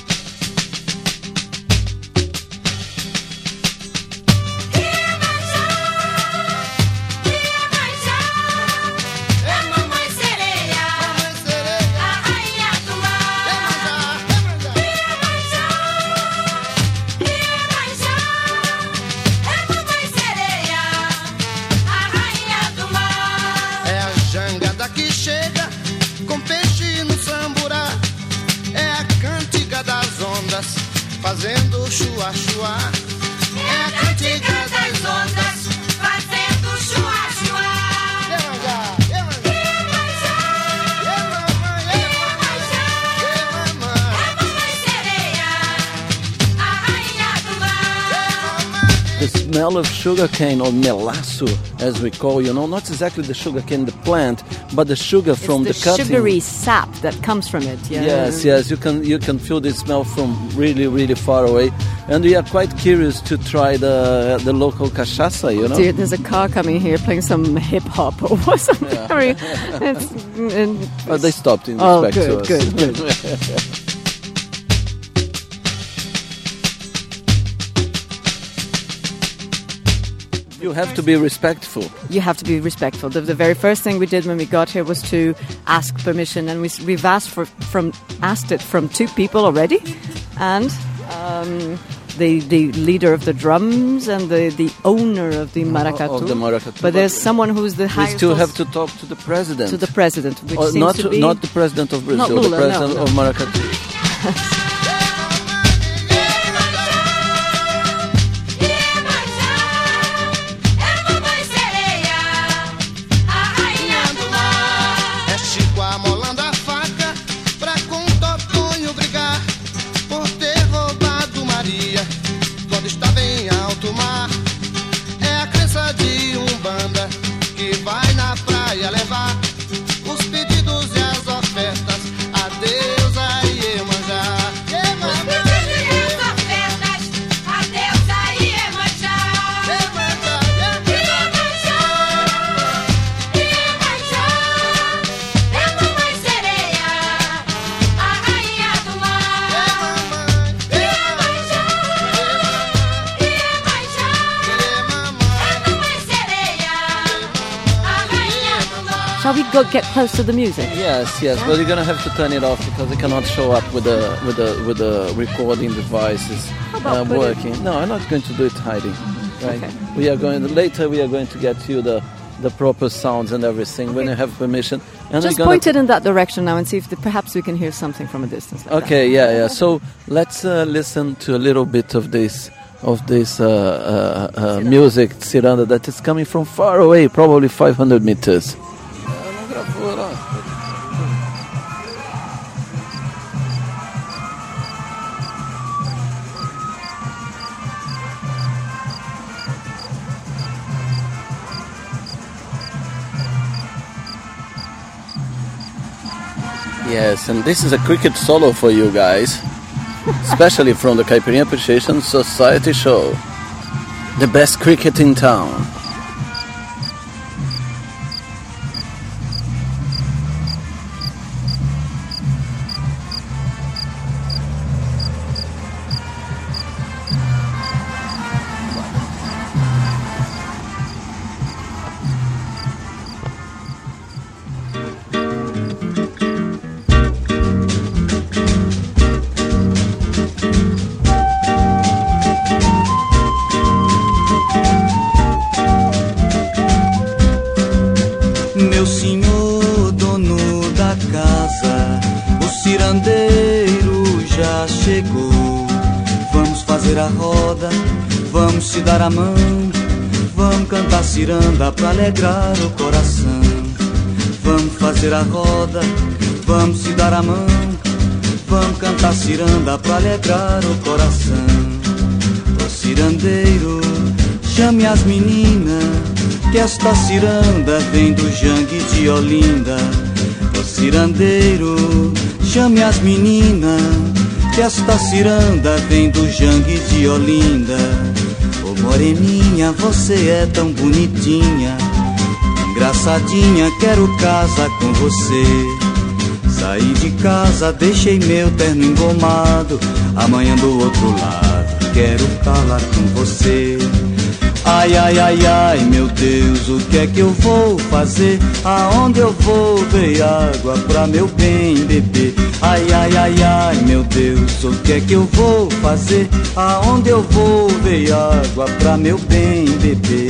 Fazendo chua chua. É a cantiga das ondas fazendo chua chua. Iemanjá, Iemanjá, Iemanjá, Iemanjá, Iemanjá, é mamãe sereia, a rainha do mar. The smell of sugarcane or melaço, as we call, you know, not exactly the sugarcane, the plant, but the sugar from it's the, the cutting. sugary sap that comes from it. Yeah. Yes, yes, you can you can feel the smell from really, really far away, and we are quite curious to try the the local cachaça. You know, Dude, there's a car coming here playing some hip hop or something. Yeah. I mean, it's, and but they stopped in oh, respect good, to us. good, good. You have to be respectful. You have to be respectful. The, the very first thing we did when we got here was to ask permission, and we, we've asked for from asked it from two people already, and um, the the leader of the drums and the, the owner of the maracatu. Of the maracatu. But there's someone who's the We highest. still have to talk to the president. To the president, which Or seems not to be not the president of Brazil, Lula, the president no, no. of Maracatu. É Chico amolando a faca pra com Totonho brigar por ter roubado Maria quando estava em alto mar. É a crença de Umbanda que vai na praia levar os pedidos e as ofertas a Deus a Iemanjá. Shall we go get close to the music? Yes, yes, but you're gonna have to turn it off because it cannot show up with the with the with the recording devices about uh, put it- working. No, I'm not going to do it hiding. Right? Okay. We are going later. We are going to get you the the proper sounds and everything when you have permission. And Just we're gonna point it in that direction now and see if the, perhaps we can hear something from a distance. Like Okay, yeah, yeah. So let's uh, listen to a little bit of this of this uh, uh, uh, music, ciranda, that is coming from far away, probably five hundred meters. Yes, and this is a cricket solo for you guys, especially from the Caipirinha Appreciation Society show. The best cricket in town. a roda, vamos se dar a mão, vamos cantar ciranda pra alegrar o coração. Vamos fazer a roda, vamos se dar a mão, vamos cantar ciranda pra alegrar o coração. Ô cirandeiro, chame as meninas, que esta ciranda vem do Jangue de Olinda. Ô cirandeiro, chame as meninas, que esta ciranda vem do Jangue de Olinda. Ô moreninha, você é tão bonitinha, engraçadinha, quero casar com você. Saí de casa, deixei meu terno engomado, amanhã do outro lado, quero calar com você. Ai, ai, ai, ai, meu Deus, o que é que eu vou fazer? Aonde eu vou ver água pra meu bem beber? Ai, ai, ai, ai, meu Deus, o que é que eu vou fazer? Aonde eu vou ver água pra meu bem beber?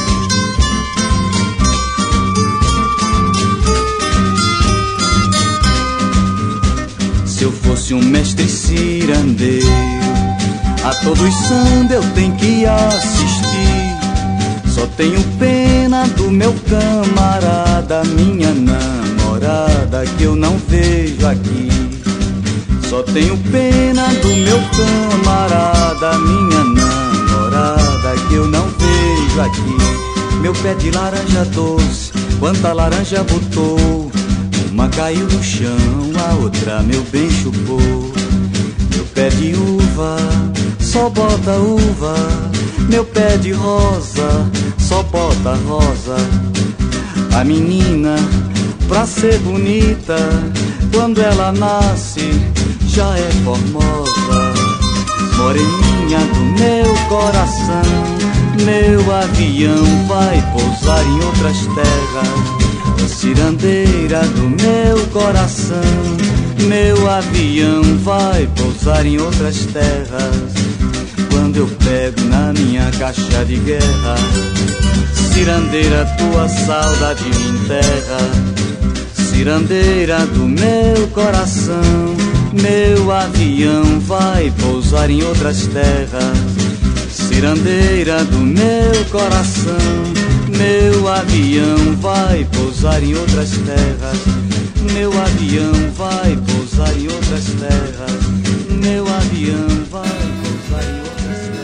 Se eu fosse um mestre cirandeiro, a todos samba eu tenho que assistir. Só tenho pena do meu camarada, minha namorada, que eu não vejo aqui. Só tenho pena do meu camarada, minha namorada, que eu não vejo aqui. Meu pé de laranja doce, quanta laranja botou, uma caiu no chão, a outra meu bem chupou. Meu pé de uva, só bota uva. Meu pé de rosa, só bota rosa. A menina, pra ser bonita, quando ela nasce, já é formosa. Moreninha do meu coração, meu avião vai pousar em outras terras. Cirandeira do meu coração, meu avião vai pousar em outras terras. Quando eu pego na minha caixa de guerra, cirandeira, tua saudade me enterra. Cirandeira do meu coração, meu avião vai pousar em outras terras. Cirandeira do meu coração, meu avião vai pousar em outras terras. Meu avião vai pousar em outras terras. Meu avião vai pousar em outras terras.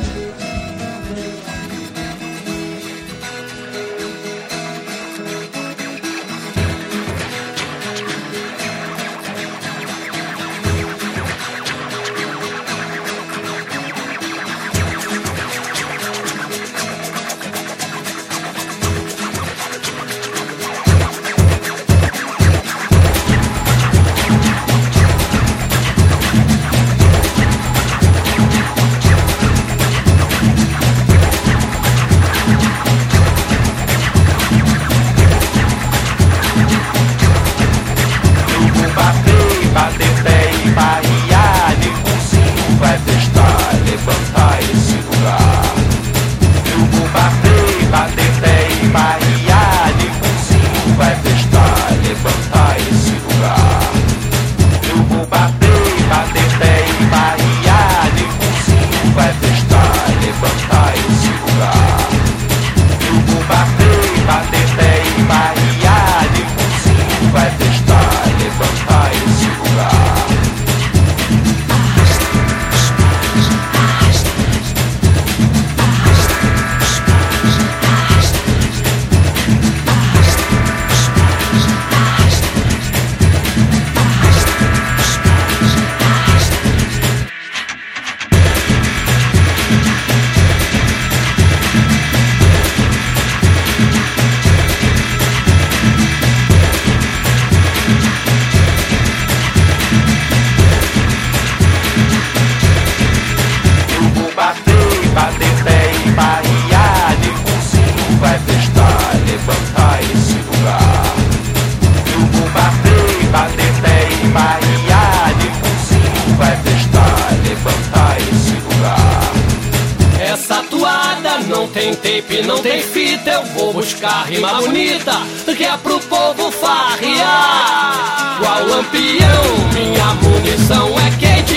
Não tem fita, eu vou buscar rima bonita, que é pro povo farrear. Qual lampião, minha munição é quente,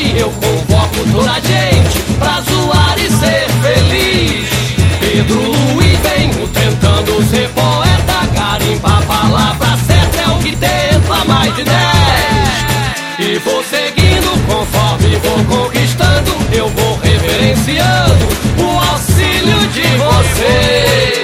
aí eu convoco toda a gente pra zoar e ser feliz. Pedro Luiz venho tentando ser poeta, garimpa a palavra certa é o que tenta mais de dez. E vou seguindo conforme vou conquistando, eu vou reverenciando o auxílio de vocês.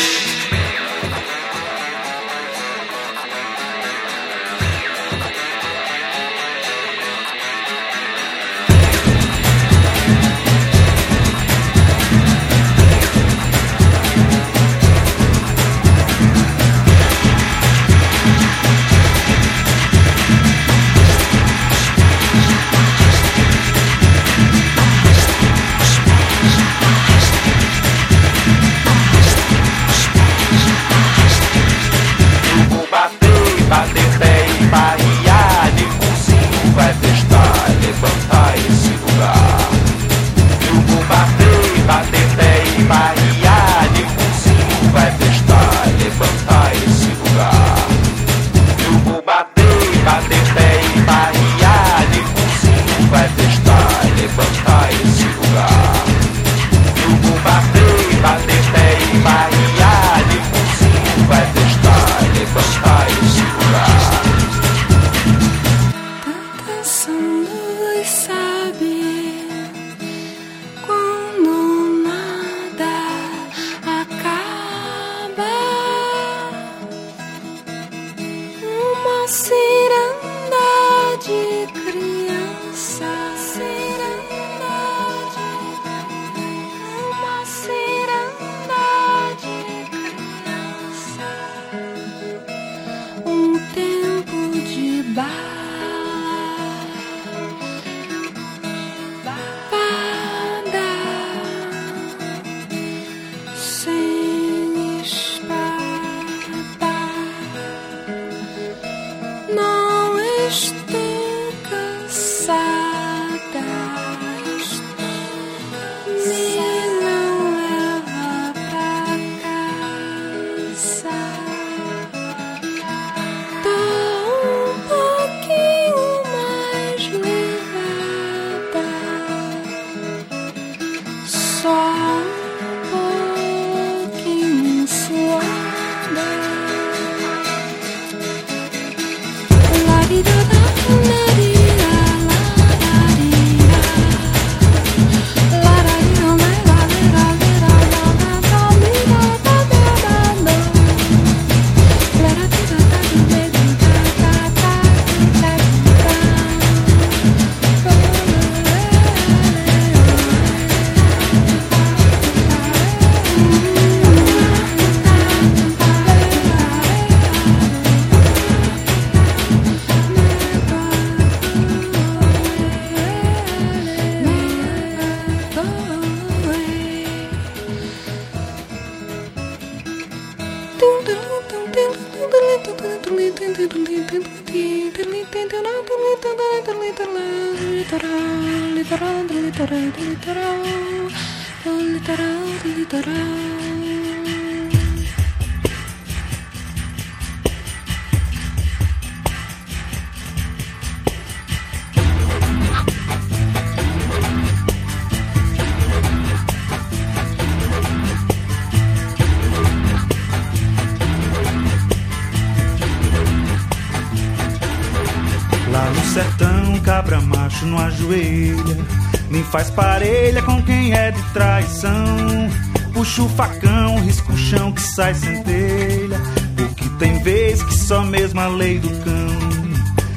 Lá no sertão, cabra macho não ajoelha, nem faz parelha com quem é de traição. Puxa o facão, risca o chão que sai centelha, porque tem vez que só mesmo a lei do cão.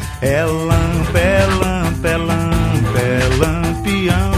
É lampa, é lampa, é lampa, é lampião,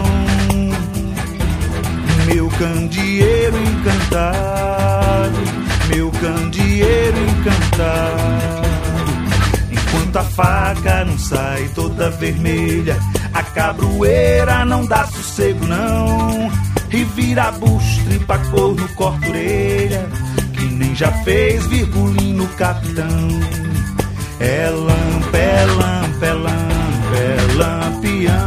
meu candeeiro encantado, meu candeeiro encantado. Enquanto a faca não sai toda vermelha, a cabroeira não dá sossego não. E vira bucho, tripa corno, corta orelha, que nem já fez virgulinho no capitão. É lampa, é lampa, é lampa, é lampião,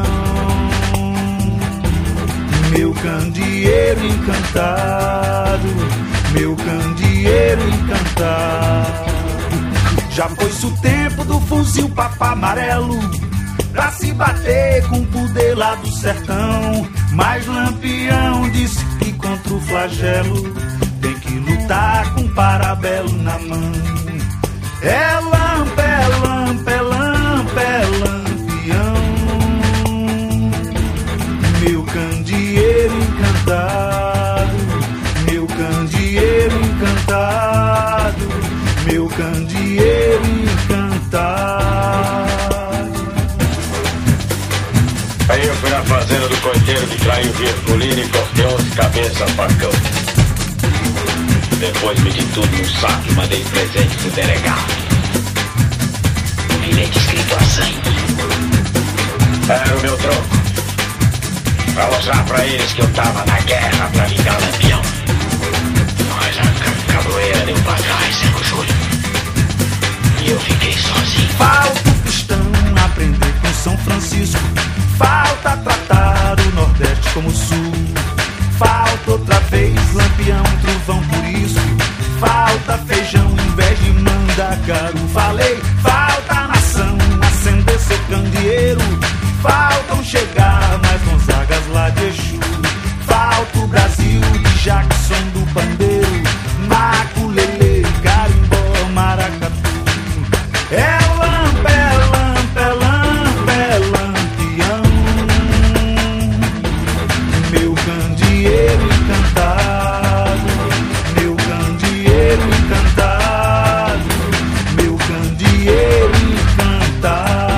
meu candeeiro encantado, meu candeeiro encantado. Já foi-se o tempo do fuzil papo amarelo, pra se bater com o poder lá do sertão. Mas Lampião disse que contra o flagelo tem que lutar com parabelo na mão. É lampa, é lampa, é lampa, é Lampião, meu candeeiro encantado, meu candeeiro encantado, meu candeeiro encantado. Aí eu fui na fazenda do coiteiro que traiu o Virgulino e cortei onze cabeças a facão. Depois meti tudo num saco e mandei presente pro delegado. Um bilhete escrito a sangue. Era o meu troco. Pra mostrar pra eles que eu tava na guerra pra vingar Lampião. Mas a cabroeira deu pra trás, Senhor Júlio. E eu fiquei sozinho. Falta o cristão aprender com São Francisco. Falta tratar o Nordeste como o Sul. Falta outra vez Lampião, trovão por isso. Falta feijão em vez de mandacaru. Falei, falta nação, acender seu candeeiro. Faltam chegar mais Gonzagas lá de Exu. Falta o Brasil de Jackson do pandeiro. Maculele, carimbó, maracatu. É lampa, é lampa, é lampa, é Lampião, meu candeeiro encantado, meu candeeiro encantado, meu candeeiro encantado.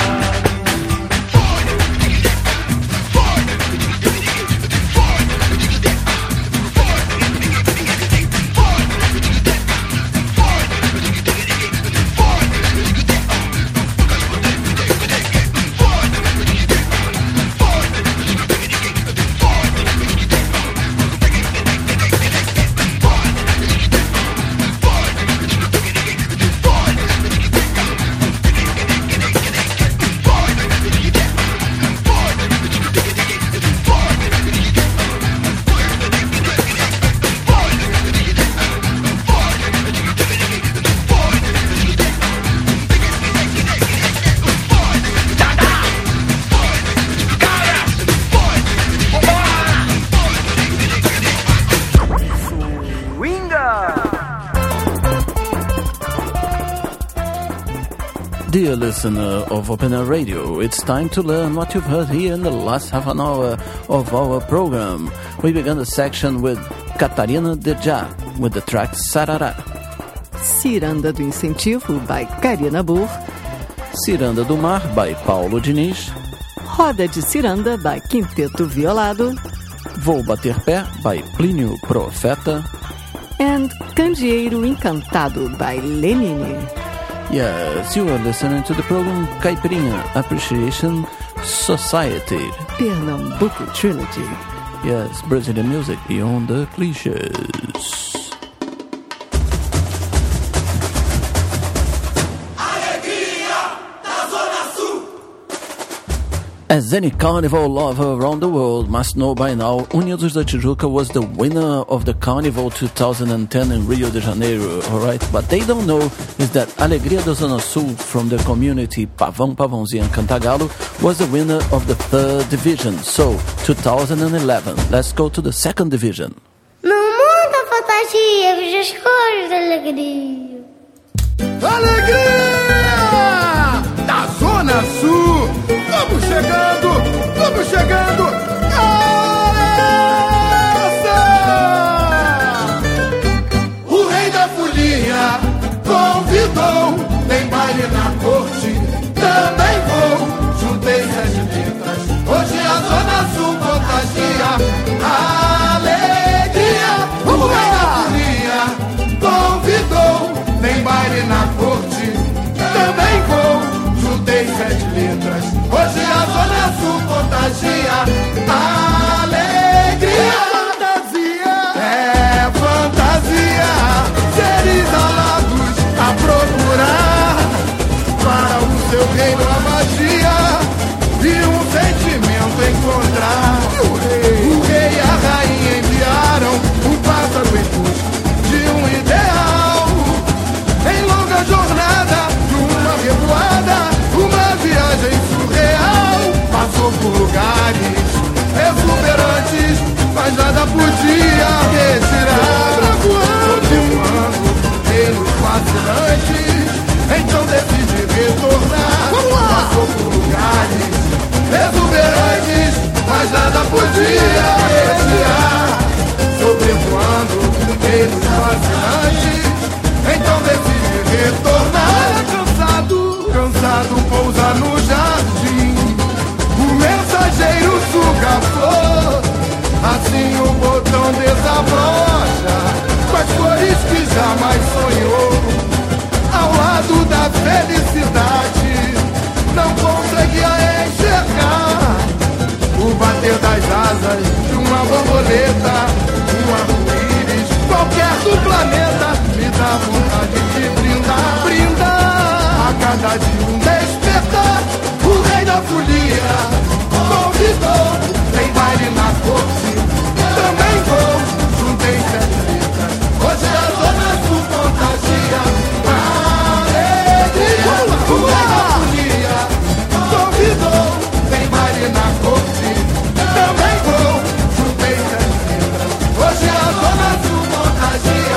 Dear listener of Open Air Radio, it's time to learn what you've heard here in the last half an hour of our program. We began the section with Catarina de Já, with the track Sarará. Ciranda do Incentivo, by Karina Burr. Ciranda do Mar, by Paulo Diniz. Roda de Ciranda, by Quinteto Violado. Vou Bater Pé, by Plínio Profeta. And Candeeiro Encantado, by Lenine. Yes, you are listening to the program Caipirinha Appreciation Society. Pernambuco Trilogy. Yes, Brazilian music beyond the clichés. As any carnival lover around the world must know by now, Unidos da Tijuca was the winner of the Carnival two thousand ten in Rio de Janeiro, alright? What they don't know is that Alegria da Zona Sul from the community Pavão Pavãozinho and Cantagalo was the winner of the third division. So, two thousand eleven, let's go to the second division. No mundo da fantasia, vejo as cores da alegria. Alegria da Zona Sul! Vamos chegando! Vamos chegando! Essa! O rei da folia convidou, tem baile na corte, também vou. Juntei sete letras, hoje a Zona Sul contagia a alegria. O rei da folia convidou, tem baile na corte, também vou. Juntei sete letras, hoje a Zona Sul contagia a alegria. É fantasia, é fantasia, seres alados, a mas nada podia retirar. Continuando pelos vacilantes, então decidi retornar. Passou por lugares exuberantes, mas nada podia retirar. Sobrevoando pelos vacilantes, então decidi retornar. Cansado, cansado, pousa no jardim. O mensageiro suga a flor, assim o botão desabrocha com as cores que jamais sonhou. Ao lado da felicidade, não conseguia enxergar o bater das asas de uma borboleta, um arco-íris qualquer do planeta. Me dá vontade de brindar, brindar a cada dia um despertar. O rei da folia convidou, tem baile na corte, também vou. Juntei sete letras, hoje a dona Sul contagia alegria. O rei da folia convidou, tem baile na corte, também vou. Juntei sete letras, hoje a dona Sul contagia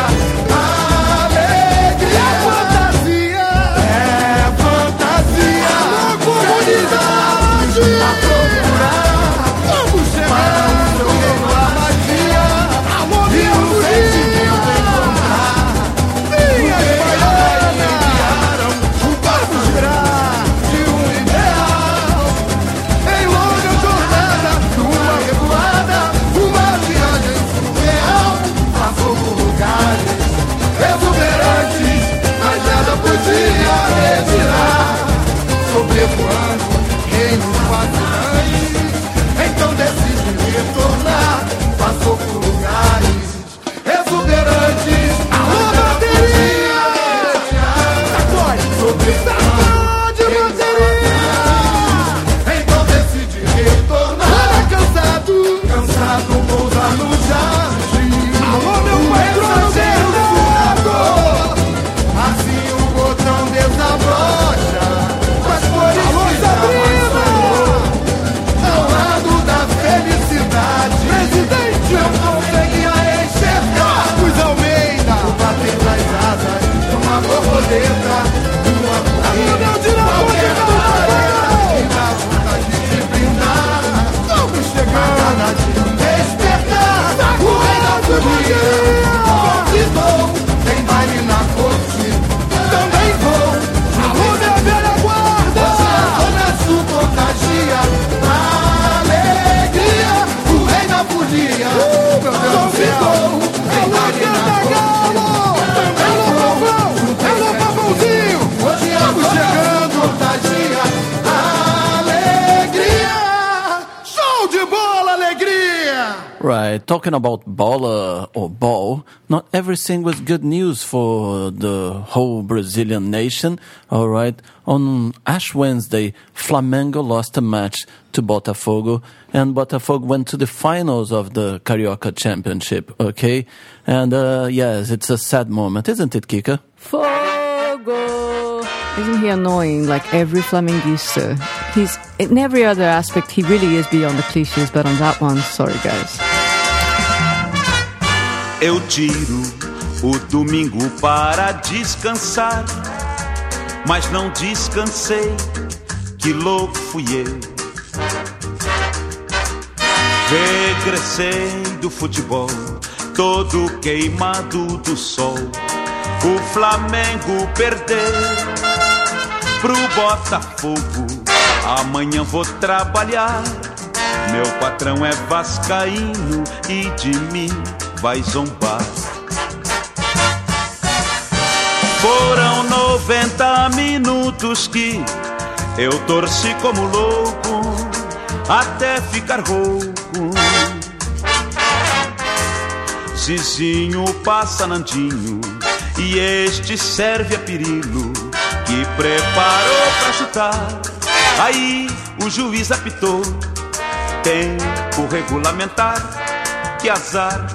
alegria. É fantasia, é fantasia, comunidade a procurar. Vamos chegar para o seu reino a magia e o sentimento encontrar. Minhas baianas enviaram o passo girar de um ideal. Em longa jornada, uma revoada, uma viagem surreal. Passou por lugares exuberantes, mas nada podia retirar. Sobrevoando reinos fascinantes, então decidi retornar. Passou por lugares exuberantes, alô bateria, sobrevoando reinos fascinantes, então decidi retornar. Cansado, cansado, pousar no jardim. Alô meu mensageiro sugador, assim o botão desabrocha com as cores que jamais sonhou. Ao lado da felicidade, presidente, eu conseguia enxergar Cruz Almeida, o bater das asas de uma borboleta, uma corrida, qualquer do planeta. Me dá vontade de brindar. Vamos chegando de um despertar. O rei da folia convidou, tem baile na corte, também vou. Alô, minha velha guarda, hoje a dona Sul contagia alegria. O rei da folia convidou, tem baile na corte, também vou. Alô, Papãozinho, hoje a dona Sul contagia alegria. Show de bola, alegria! Right, talking about bola or ball, not everything was good news for the whole Brazilian nation. All right, on Ash Wednesday, Flamengo lost a match to Botafogo, and Botafogo went to the finals of the Carioca Championship. Okay, and uh, yes, it's a sad moment, isn't it, Kika? Fogo! Isn't he annoying like every Flamenguista? He's, in every other aspect, he really is beyond the cliches, but on that one, sorry guys. Eu tiro o domingo para descansar, mas não descansei, que louco fui eu. Regressei do futebol, todo queimado do sol. O Flamengo perdeu pro Botafogo. Amanhã vou trabalhar, meu patrão é vascaíno e de mim vai zombar. Foram noventa minutos que eu torci como louco até ficar rouco. Zizinho passa Nandinho e este serve a Pirilo, que preparou pra chutar. Aí o juiz apitou, tempo regulamentar, que azar.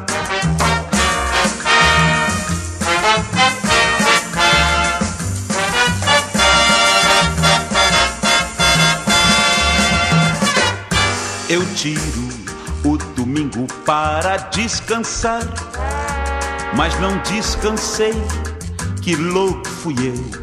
Eu tiro o domingo para descansar, mas não descansei, que louco fui eu.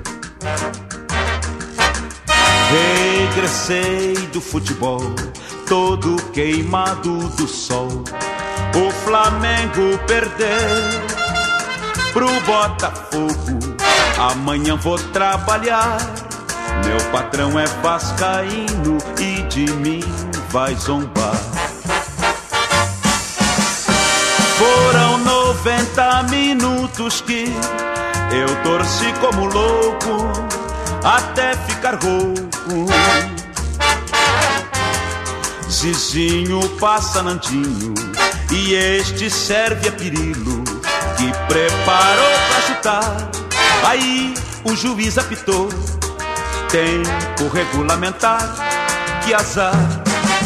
Regressei do futebol, todo queimado do sol. O Flamengo perdeu pro Botafogo. Amanhã vou trabalhar, meu patrão é vascaíno e de mim vai zombar. Foram noventa minutos que eu torci como louco até ficar rouco. Zizinho passa Nandinho e este serve a Pirilo, que preparou pra chutar. Aí o juiz apitou, tempo regulamentar, que azar.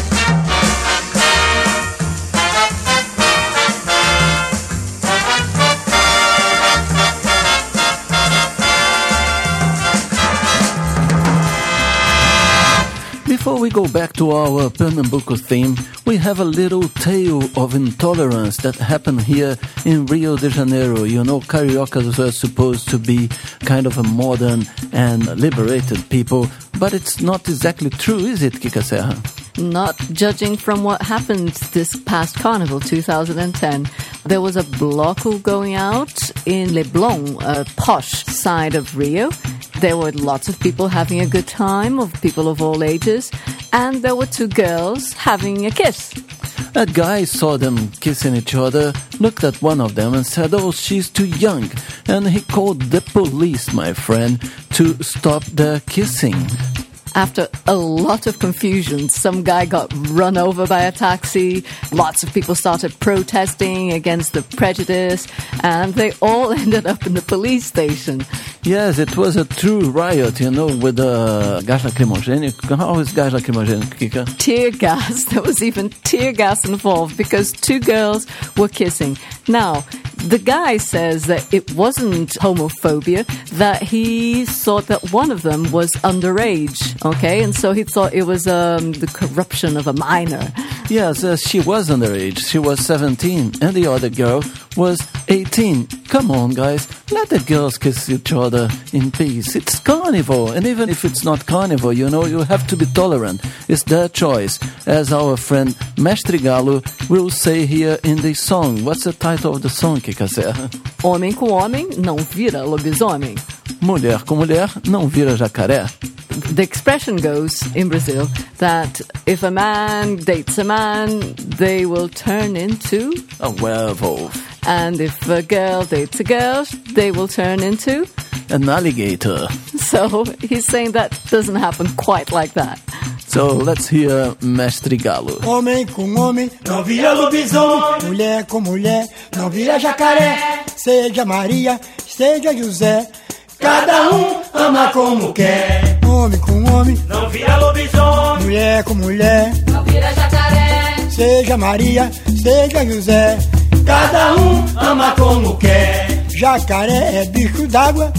Before we go back to our Pernambuco theme, we have a little tale of intolerance that happened here in Rio de Janeiro. You know, Cariocas were supposed to be kind of a modern and liberated people, but it's not exactly true, is it, Kika Serra? Not judging from what happened this past Carnival two thousand ten. There was a bloco going out in Leblon, a posh side of Rio. There were lots of people having a good time, of people of all ages, and there were two girls having a kiss. A guy saw them kissing each other, looked at one of them and said, "Oh, she's too young." And he called the police, my friend, to stop their kissing. After a lot of confusion, some guy got run over by a taxi. Lots of people started protesting against the prejudice, and they all ended up in the police station. Yes, it was a true riot, you know, with uh, gas lacrimogenic. How is gas lacrimogenic, Kika? Tear gas. There was even tear gas involved because two girls were kissing. Now, the guy says that it wasn't homophobia, that he thought that one of them was underage, okay? And so he thought it was um, the corruption of a minor. Yes, uh, she was underage. She was seventeen, and the other girl was eighteen. Come on, guys. Let the girls kiss each other in peace. It's carnival, and even if it's not carnival, you know, you have to be tolerant. It's their choice, as our friend Mestre Galo will say here in the song. What's the title of the song, Kika Serra? Homem com homem não vira lobisomem. Mulher com mulher não vira jacaré. The expression goes in Brazil that if a man dates a man, they will turn into a werewolf. And if a girl dates a girl, they will turn into an alligator. So he's saying that doesn't happen quite like that. So let's hear Mestre Galo. Homem com homem não vira lobisomem, mulher com mulher não vira jacaré. Seja Maria, seja José, cada um ama como quer. Homem com homem não vira lobisomem, mulher com mulher não vira jacaré. Seja Maria, seja José, cada um ama como quer. Jacaré é bicho d'água,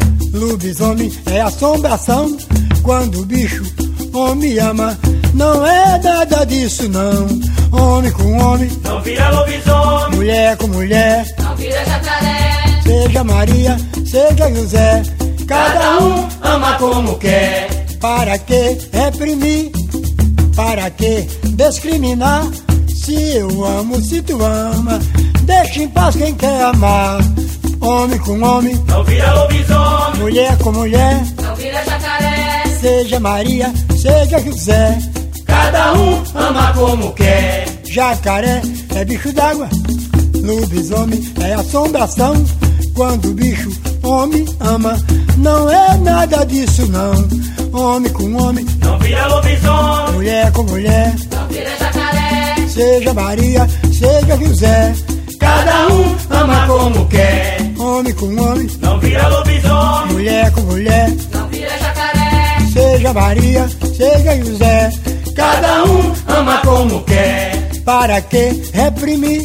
lobisomem é assombração. Quando o bicho homem ama, não é nada disso não. Homem com homem não vira lobisomem, mulher com mulher não vira jacaré. Seja Maria, seja José, cada um ama como quer. Para que reprimir? Para que discriminar? Se eu amo, se tu ama, deixa em paz quem quer amar. Homem com homem não vira lobisomem, mulher com mulher não vira jacaré. Seja Maria, seja José, cada um ama como quer. Jacaré é bicho d'água, lobisomem é assombração. Quando o bicho homem ama, não é nada disso não. Homem com homem não vira lobisomem, mulher com mulher não vira jacaré. Seja Maria, seja José, cada um ama como quer. Homem com homem não vira lobisomem, mulher com mulher não vira jacaré. Seja Maria, seja José, cada um ama como quer. Para que reprimir?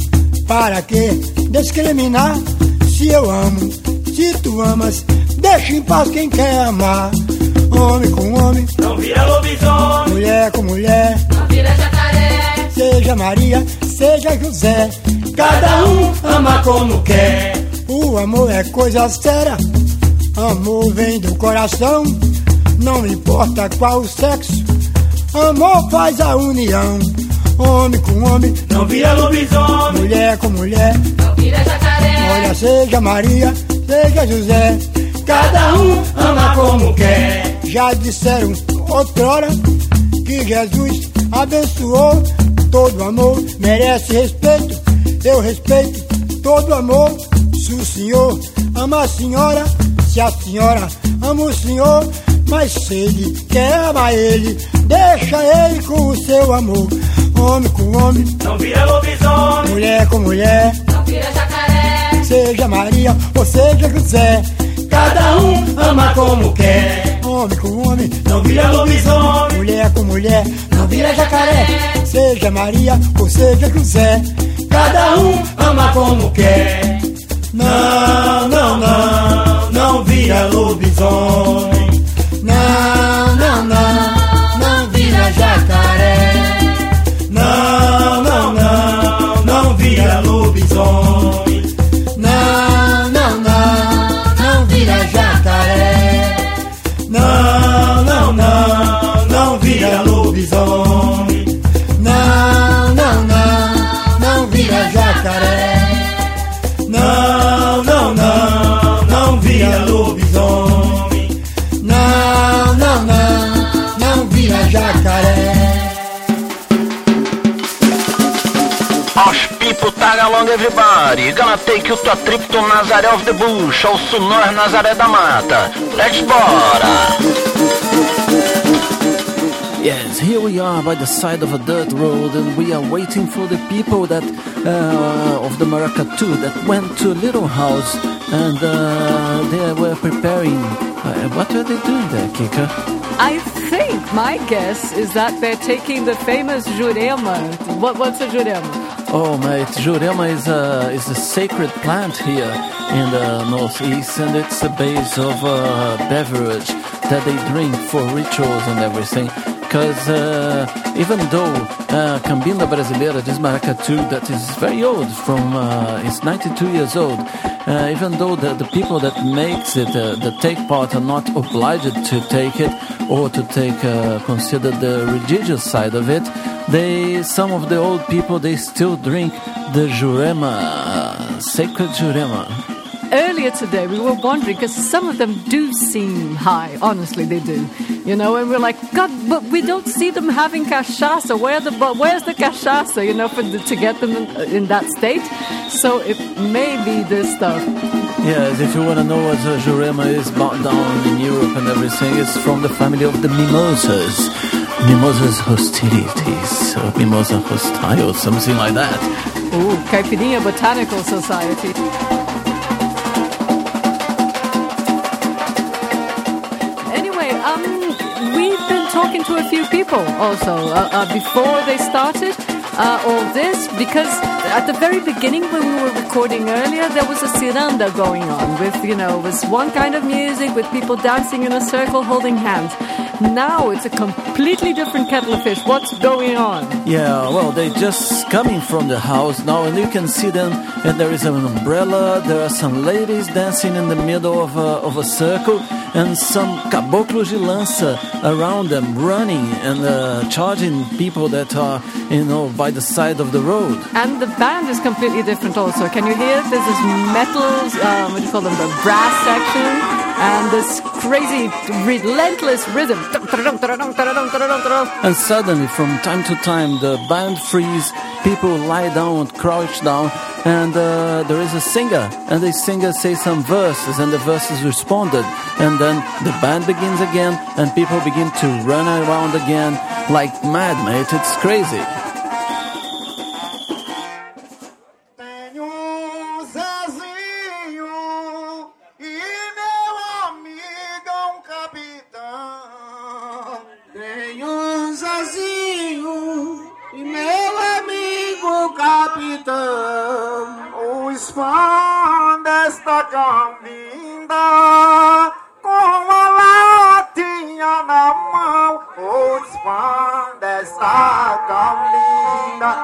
Para que discriminar? Se eu amo, se tu amas, deixa em paz quem quer amar. Homem com homem não vira lobisomem, mulher com mulher não vira jacaré. seja Maria, seja José. Cada um ama como quer. O amor é coisa séria, amor vem do coração. Não importa qual o sexo, amor faz a união. Homem com homem, não vira lobisomem. Mulher com mulher, não vira jacaré. Olha, seja Maria, seja José. Cada um ama como quer. Já disseram outrora que Jesus abençoou. Todo amor merece respeito. Eu respeito todo amor. Se o senhor ama a senhora, se a senhora ama o senhor, mas se ele quer amar ele, deixa ele com o seu amor. Homem com homem, não vira lobisomem. Mulher com mulher, não vira jacaré. Seja Maria ou seja José. Cada um ama como quer. Homem com homem, não vira lobisomem. Mulher com mulher, não vira jacaré. Seja Maria ou seja José. Cada um ama como quer. Não, não, não, não vira lobisomem. Não, não, não, não vira jacaré. Não, não, não, não vira lobisomem. Não, não, não, não vira jacaré. Não, não, não, não vira lobisomem. Não, não, não, não vira jacaré. Não, não, não, não vira lobisomem. Não, não, não, não vira jacaré. Osh people, tag along everybody. Gonna take you to a trip to Nazaré of the Bush, ao Sonor Nazaré da Mata. Let's bora! Yes, here we are by the side of a dirt road, and we are waiting for the people that uh, of the Maracatu that went to a little house, and uh, they were preparing. Uh, what were they doing there, Kika? I think my guess is that they're taking the famous Jurema. What, what's a Jurema? Oh, mate, Jurema is a is a sacred plant here in the northeast, and it's the base of a beverage that they drink for rituals and everything. Because uh, even though uh, Cambinda Brasileira, this maracatu that is very old, from uh, it's ninety-two years old, uh, even though the, the people that makes it, uh, that take part, are not obliged to take it or to take uh, consider the religious side of it, they some of the old people, they still drink the Jurema, uh, sacred Jurema. Earlier today, we were wondering, because some of them do seem high. Honestly, they do. You know, and we're like, God, but we don't see them having cachaça. Where the, where's the cachaça, you know, for the, to get them in, in that state? So it may be this stuff. Yes, if you want to know what uh, Jurema is bought down in Europe and everything, it's from the family of the mimosas. Mimosas hostilities, or mimosa hostile, something like that. Ooh, Caipirinha Botanical Society. Talking to a few people also uh, uh, before they started uh, all this, because at the very beginning when we were recording earlier, there was a ciranda going on with, you know, it was one kind of music with people dancing in a circle holding hands. Now it's a completely different kettle of fish. What's going on? Yeah, well, they're just coming from the house now, and you can see them, and there is an umbrella, there are some ladies dancing in the middle of a, of a circle, and some caboclos de lança around them, running and uh, charging people that are, you know, by the side of the road. And the band is completely different also. Can you hear it? There's this metal, um, what do you call them, the brass section, and this crazy, relentless rhythm. And suddenly, from time to time, the band freeze, people lie down, crouch down, and uh, there is a singer, and the singer says some verses, and the verses responded, and then the band begins again, and people begin to run around again like mad, mate. It's crazy. O spam desta Cambinda, com a latinha na mão. O spam desta Cambinda,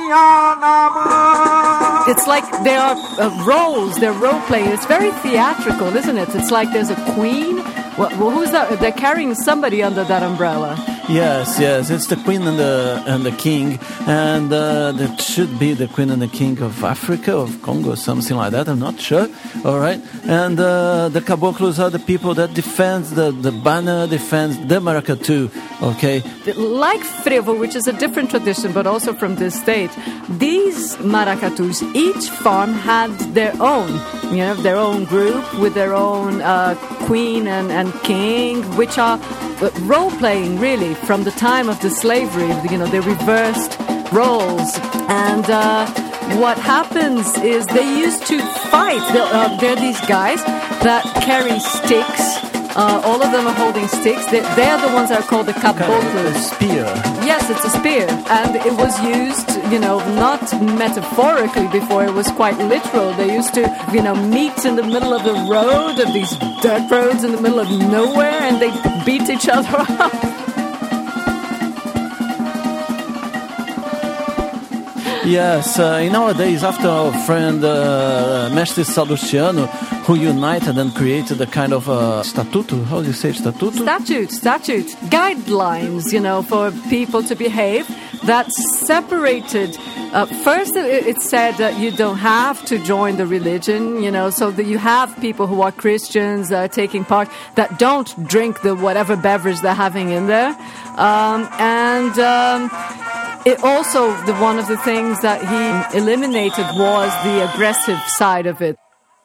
It's like there are uh, roles, they're role playing. It's very theatrical, isn't it? It's like there's a queen. Well, well, who's that? They're carrying somebody under that umbrella. Yes, yes, it's the queen and the and the king, and uh, that should be the queen and the king of Africa, of Congo, something like that. I'm not sure. All right, and uh, the caboclos are the people that defend the the banner, defends the maracatu. Okay, like frevo, which is a different tradition, but also from this state. These maracatus, each farm had their own, you know, their own group with their own uh, queen and and king, which are uh, role playing really. From the time of the slavery, you know, they reversed roles. And uh, what happens is they used to fight. They're, uh, they're these guys that carry sticks. Uh, all of them are holding sticks. They, they're the ones that are called the caboclos. A spear. Yes, it's a spear. And it was used, you know, not metaphorically before. It was quite literal. They used to, you know, meet in the middle of the road, of these dirt roads in the middle of nowhere, and they beat each other up. Yes, uh, in nowadays, after our friend uh, Mestre Salustiano, who united and created a kind of uh, statuto, how do you say statuto? Statute, statute, guidelines, you know, for people to behave that separated. Uh, first, it, it said that you don't have to join the religion, you know, so that you have people who are Christians uh, taking part that don't drink the whatever beverage they're having in there. Um, and... Um, It also, the, one of the things that he eliminated was the aggressive side of it.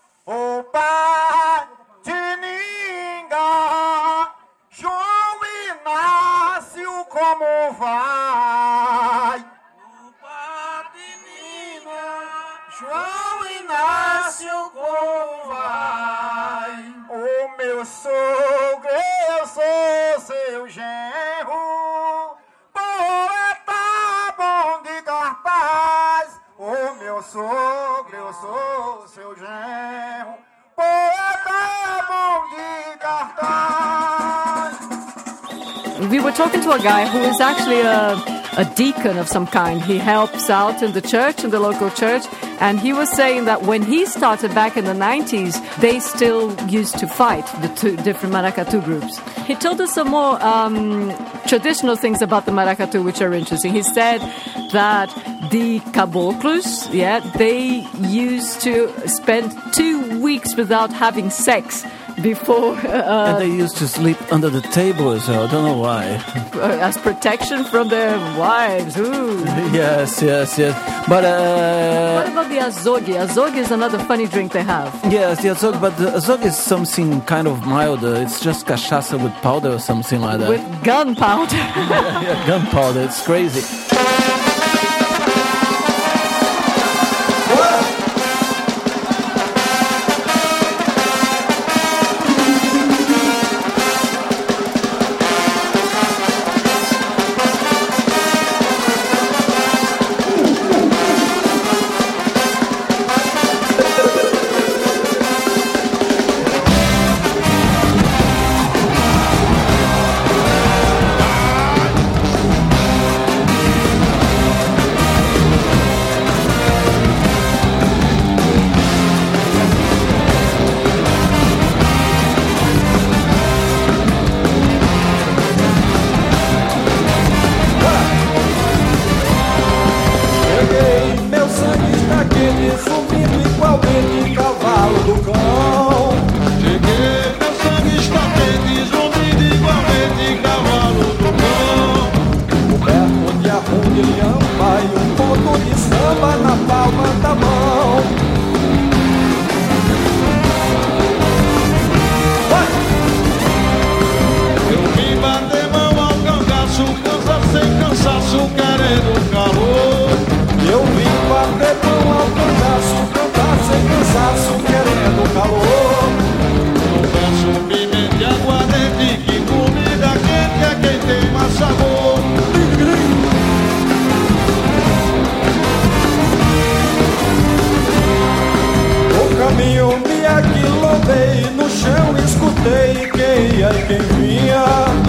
Opa, Tininga, João Inácio, como vai? Opa, Tininga, João Inácio, como vai? O meu sogro, eu sou seu genro. O meu sogro, eu sou seu genro, poeta bom de cartaz. We were talking to a guy who is actually a, a deacon of some kind. He helps out in the church, in the local church, and he was saying that when he started back in the nineties, they still used to fight, the two different maracatu groups. He told us some more um, traditional things about the maracatu, which are interesting. He said that the caboclos, yeah, they used to spend two weeks without having sex before... Uh, and they used to sleep under the table as well. I don't know why. As protection from their wives. Ooh. Yes, yes, yes. But... Uh, what about the azogue? Azogue is another funny drink they have. Yes, the azogue, but the azogue is something kind of milder. It's just cachaça with powder or something like that. With gunpowder. yeah, yeah, gunpowder. It's crazy.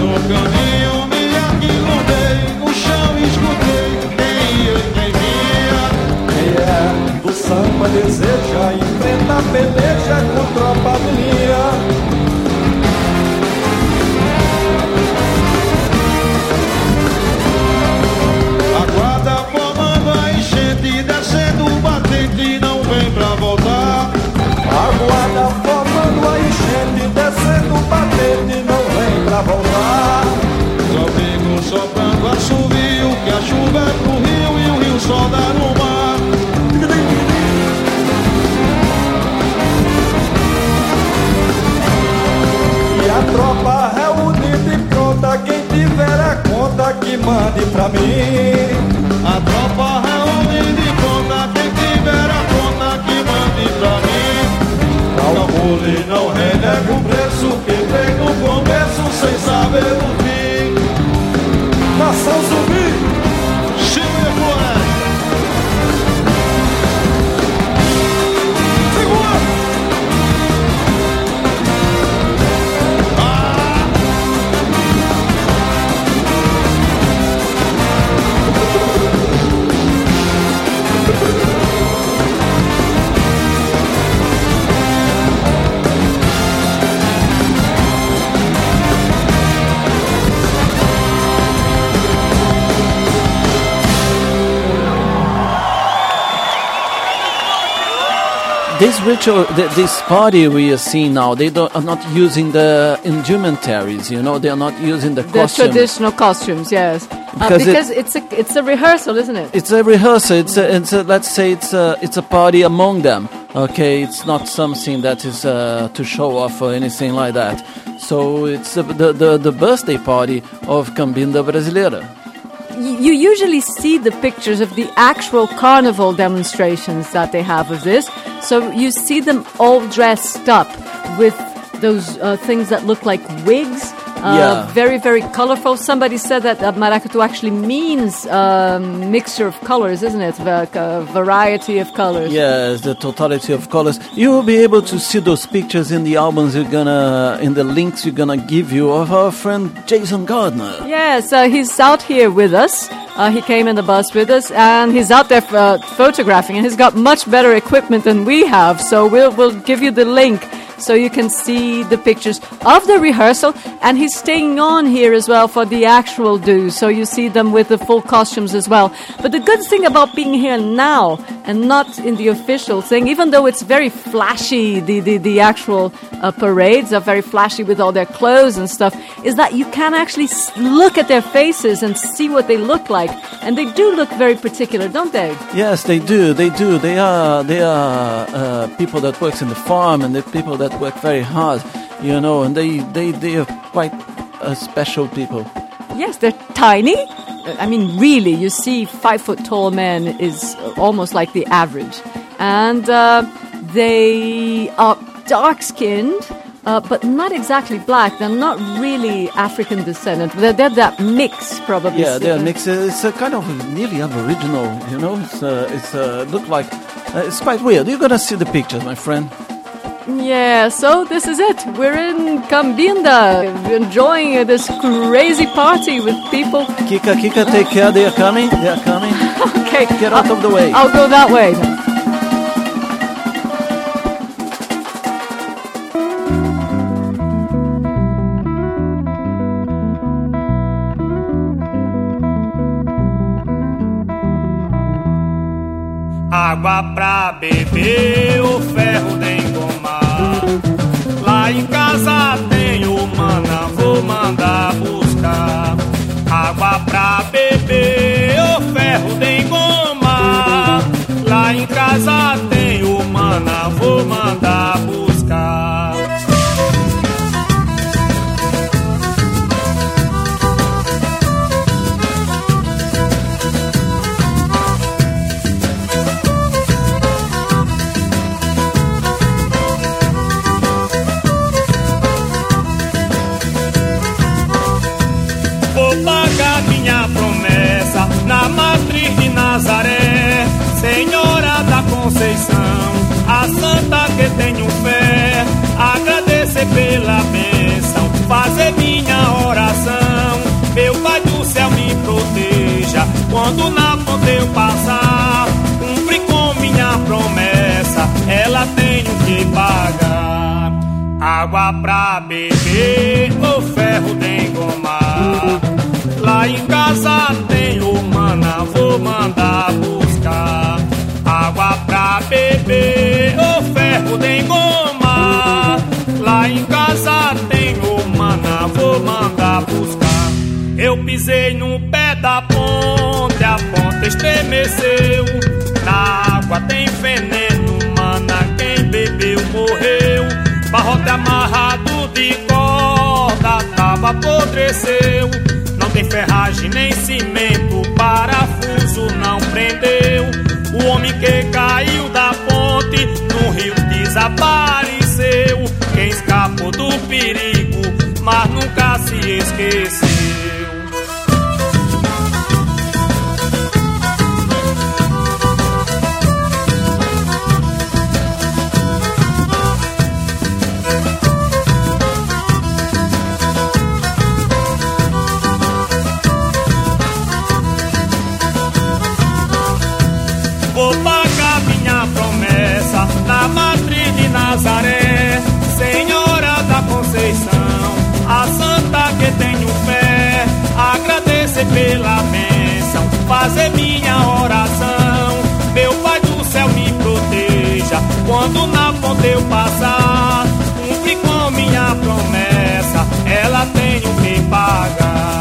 caminho me aquilomei, no chão escutei quem ia e quem vinha. peleja com tropa de linha. A guarda formando a enchente, descendo o batente, não vem pra voltar. A guarda formando a enchente, descendo o batente, não vem pra voltar. Só fico soprando assovio, que a chuva é pro rio e o rio só dá no mar. E a tropa reunida e pronta, quem tiver a conta que mande pra mim. A tropa reunida e pronta, quem tiver a conta que mande pra mim. Calcule, não renega o preço, que vem no começo sem saber o fim. Nação Zumbi, Chile Moleque. Segura! This ritual, th- this party we are seeing now, they don't, are not using the indumentaries, you know, they are not using the The costume. traditional costumes, yes. Uh, Because because it- it's a it's a rehearsal, isn't it? It's a rehearsal. It's a, it's a, let's say it's a, it's a party among them. Okay, it's not something that is uh, to show off or anything like that. So it's the the, the, the birthday party of Cambinda Brasileira. Y- You usually see the pictures of the actual carnival demonstrations that they have of this. So you see them all dressed up with those uh, things that look like wigs. Uh, Yeah. Very, very colorful. Somebody said that uh, maracatu actually means um, mixture of colors, isn't it? The uh, variety of colors. Yes, the totality of colors. You will be able to see those pictures in the albums you're gonna, in the links we're gonna give you of our friend Jason Gardner. Yes, uh, he's out here with us. Uh, he came in the bus with us, and he's out there uh, photographing, and he's got much better equipment than we have. So we'll we'll give you the link so you can see the pictures of the rehearsal. And he's staying on here as well for the actual do, so you see them with the full costumes as well. But the good thing about being here now and not in the official thing, even though it's very flashy, the, the, the actual uh, parades are very flashy with all their clothes and stuff, is that you can actually s- look at their faces and see what they look like. And they do look very particular, don't they? Yes, they do. They do. They are. They are uh, people that works in the farm, and they're people that work very hard. You know, and they they they are quite uh, special people. Yes, they're tiny. I mean, really, you see five foot tall men is almost like the average. And uh, they are dark skinned, uh, but not exactly black. They're not really African descendant. They're, they're that mix, probably. Yeah, they're mixed. It's a kind of nearly aboriginal. You know, it's uh, it's uh, look like uh, it's quite weird. You're gonna see the pictures, my friend. Yeah, so this is it. We're in Cambinda, enjoying uh, this crazy party with people. Kika, Kika, take care. They are coming. They are coming. Okay, Get out of the way. I'll go that way. Água pra beber, o ferro de engomar. Lá em casa tenho mana, vou mandar buscar. Água pra beber, o ferro de engomar. Lá em casa tenho mana, vou mandar buscar. Vou pagar minha promessa na matriz de Nazaré, Senhora da Conceição, a santa que tenho fé, agradecer pela bênção, fazer minha oração. Meu Pai do céu me proteja, quando na ponte eu passar, cumprir com minha promessa, ela tenho que Água pra beber, o ferro tem goma. Lá em casa tem humana, vou mandar buscar. Água pra beber, o ferro tem goma. Lá em casa tem humana, vou mandar buscar. Eu pisei no pé da ponte, a ponte estremeceu. Na água tem veneno, mana, quem bebeu morreu. Barrote amarrado de corda, tava apodreceu. Não tem ferragem nem cimento, parafuso não prendeu. O homem que caiu da ponte no rio desapareceu. Quem escapou do perigo, mas nunca se esqueceu. Nazaré, Senhora da Conceição, a santa que tenho fé, agradecer pela bênção, fazer minha oração. Meu Pai do céu me proteja, quando na ponte eu passar, cumpre com minha promessa, ela tenho que pagar.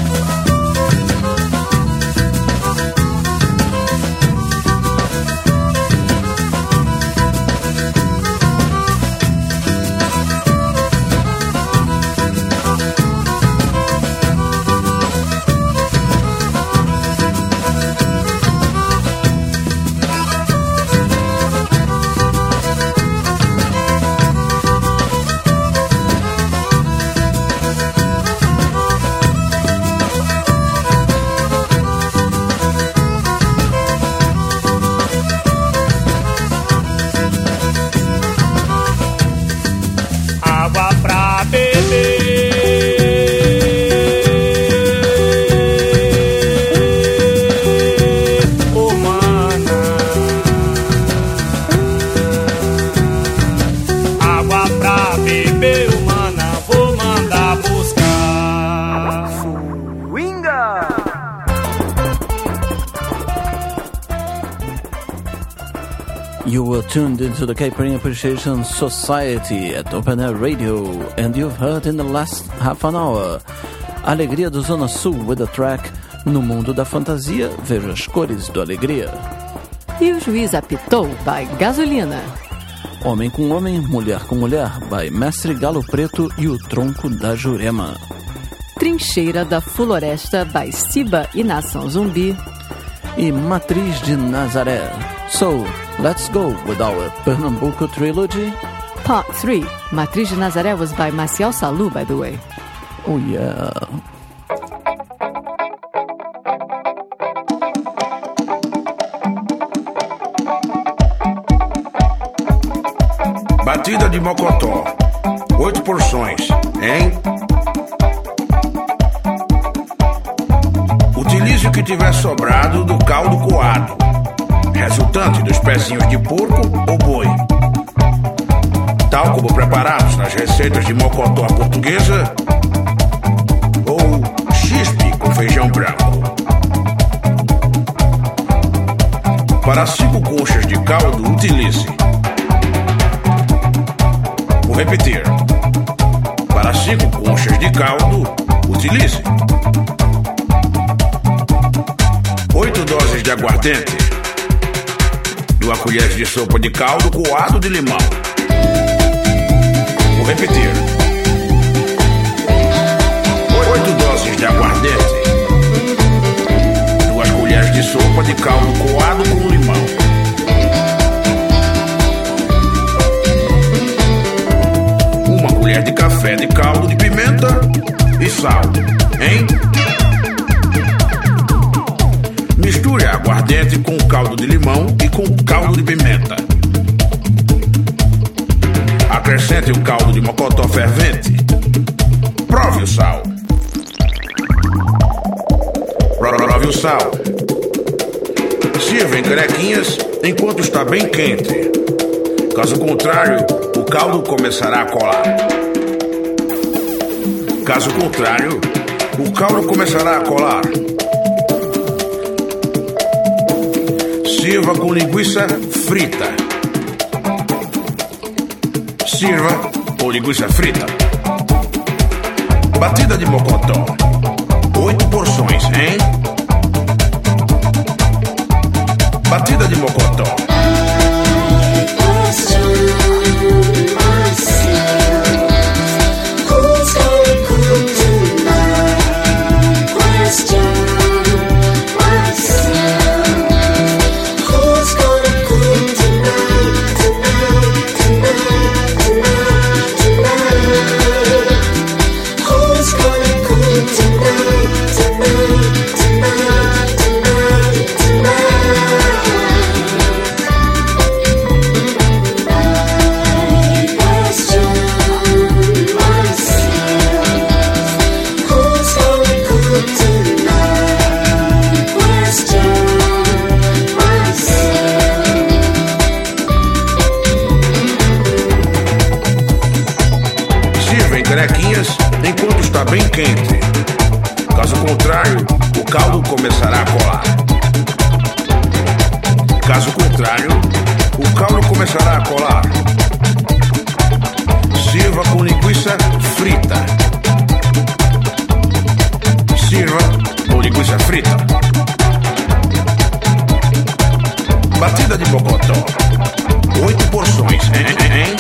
You were tuned into the Caipirinha Appreciation Society at Open Air Radio, and you've heard in the last half an hour Alegria do Zona Sul with the track No Mundo da Fantasia, veja as cores do Alegria. E o Juiz Apitou, by Gasolina. Homem com Homem, Mulher com Mulher, by Mestre Galo Preto e o Tronco da Jurema. Trincheira da Floresta, by Siba e Nação Zumbi. E Matriz de Nazaré. So, let's go with our Pernambuco trilogy. Part three. Matriz de Nazaré was by Maciel Salu, by the way. Oh, yeah. Batida de mocotó. Oito porções, hein? Utilize o que tiver sobrado do caldo coado, resultante dos pezinhos de porco ou boi, tal como preparados nas receitas de mocotó portuguesa ou chispe com feijão branco. Para cinco conchas de caldo, utilize. Vou repetir. Para cinco conchas de caldo, utilize oito doses de aguardente, duas colheres de sopa de caldo coado de limão. Vou repetir. Oito doses de aguardente, duas colheres de sopa de caldo coado com limão. Uma colher de café de caldo de pimenta e sal, hein? Misture a aguardente com caldo de limão e com caldo de pimenta. Acrescente o caldo de mocotó fervente. Prove o sal. Prove o sal. Sirva em canequinhas enquanto está bem quente. Caso contrário, o caldo começará a colar. Caso contrário, o caldo começará a colar. Sirva com linguiça frita. Sirva com linguiça frita. Batida de mocotó. Oito porções, hein? Batida de mocotó. Enquanto está bem quente. Caso contrário, o caldo começará a colar. Caso contrário, o caldo começará a colar. Sirva com linguiça frita. Sirva com linguiça frita. Batida de mocotó. Oito porções, hein? hein?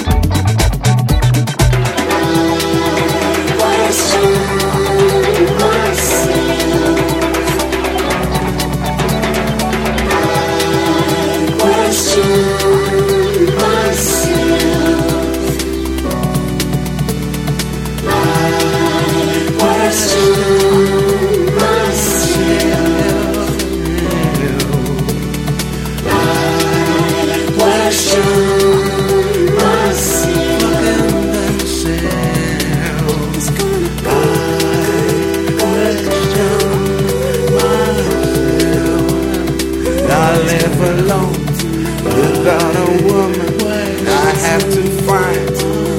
Without a woman, I have to find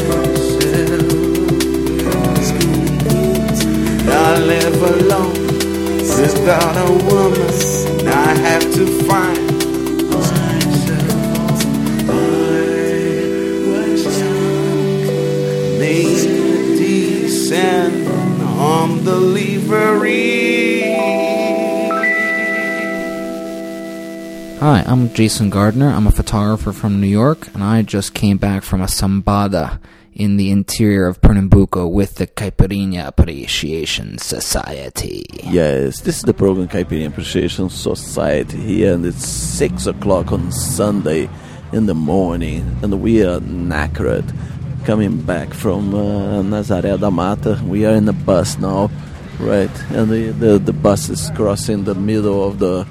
I live alone. Without a woman, I have to find Need descend on the livery. Hi, I'm Jason Gardner. I'm a photographer from New York, and I just came back from a sambada in the interior of Pernambuco with the Caipirinha Appreciation Society. Yes, this is the program Caipirinha Appreciation Society here, and it's six o'clock on Sunday in the morning, and we are knackered coming back from uh, Nazaré da Mata. We are in the bus now, right? And the, the, the bus is crossing the middle of the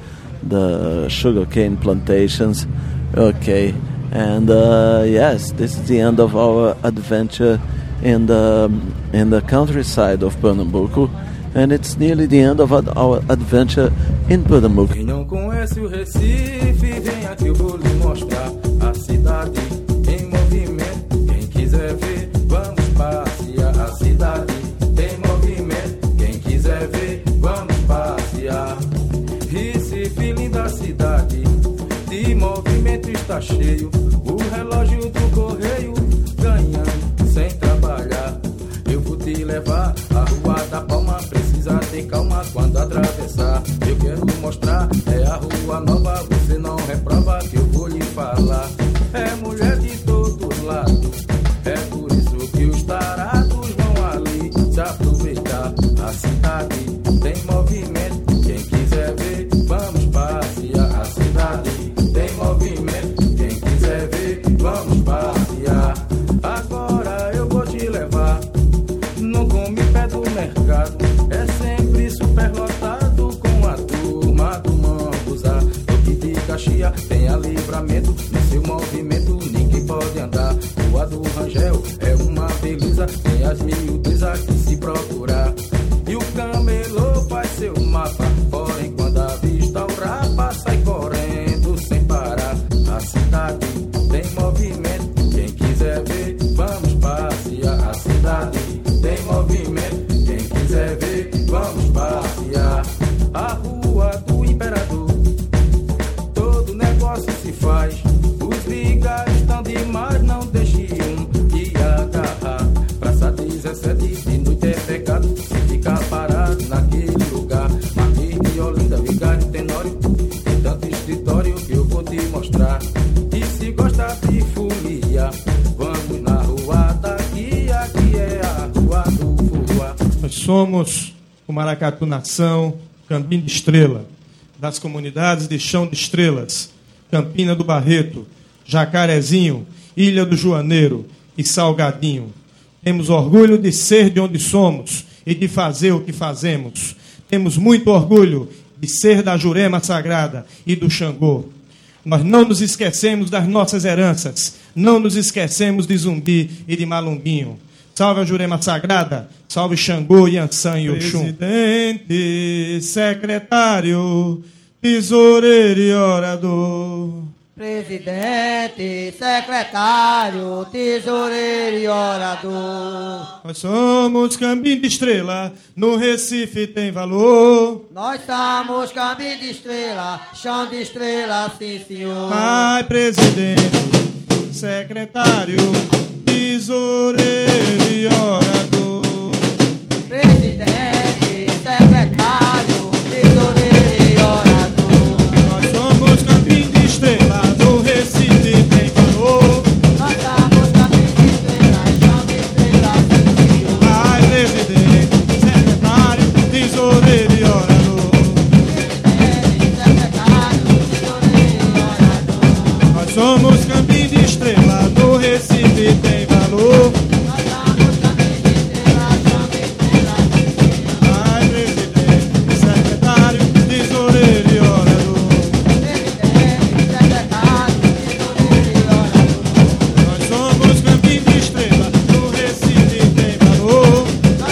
the sugarcane plantations. Okay, and uh, yes, this is the end of our adventure in the in the countryside of Pernambuco, and it's nearly the end of our adventure in Pernambuco. Quem não conhece o Recife, vem aqui eu vou lhe mostrar a cidade em movimento. Quem quiser ver, vamos passear. A cidade em movimento. Quem quiser ver, vamos passear. Recife, linda cidade, de movimento está cheio. O relógio do correio ganhando sem trabalhar. Eu vou te levar a Rua da Palma, precisa ter calma quando atravessar. Eu quero mostrar, é a Rua Nova, você não reprova que eu vou lhe falar. É mulher de todos lados, é por isso que os tarados vão ali se aproveitar. A cidade tem movimento. Quem quiser ver, vamos passear. A cidade tem movimento. Quem quiser ver, vamos passear. Agora eu vou te levar no Come Pé do Mercado. É sempre super lotado com a turma do Mambuzá. Toque de Caxias tem a Livramento. No seu movimento ninguém pode andar. Rua do Rangel é uma beleza. Tem as miudezas que se procurar. E o camelô faz seu mapa. Porém, quando avista o rapa, sai correndo sem parar. A cidade tem movimento. Quem quiser ver, vai. somos o Maracatu Nação, Cambim de Estrela, das comunidades de Chão de Estrelas, Campina do Barreto, Jacarezinho, Ilha do Joaneiro e Salgadinho. Temos orgulho de ser de onde somos e de fazer o que fazemos. Temos muito orgulho de ser da Jurema Sagrada e do Xangô. Nós não nos esquecemos das nossas heranças, não nos esquecemos de Zumbi e de Malumbinho. Salve a Jurema Sagrada, salve Xangô, Yansan e Oxum. Presidente, secretário, tesoureiro e orador. Presidente, secretário, tesoureiro e orador. Nós somos Cambim de Estrela, no Recife tem valor. Nós somos Cambim de Estrela, Chão de Estrela, sim senhor. Ai, presidente, secretário, tesoureiro e orador. Presidente, secretário, tesoureiro e orador. Nós somos Cambim de Estrela, no Recife tem valor. Nós somos Cambim de Estrela, Chão de Estrela, sim senhor. Ai, presidente, secretário, tesoureiro e orador. Presidente, secretário, tesoureiro e orador. Nós somos Cambim de Estrela, no Recife tem valor. Ai, presidente, secretário, tesoureiro e orador. Nós somos Cambim de Estrela, no Recife tem valor.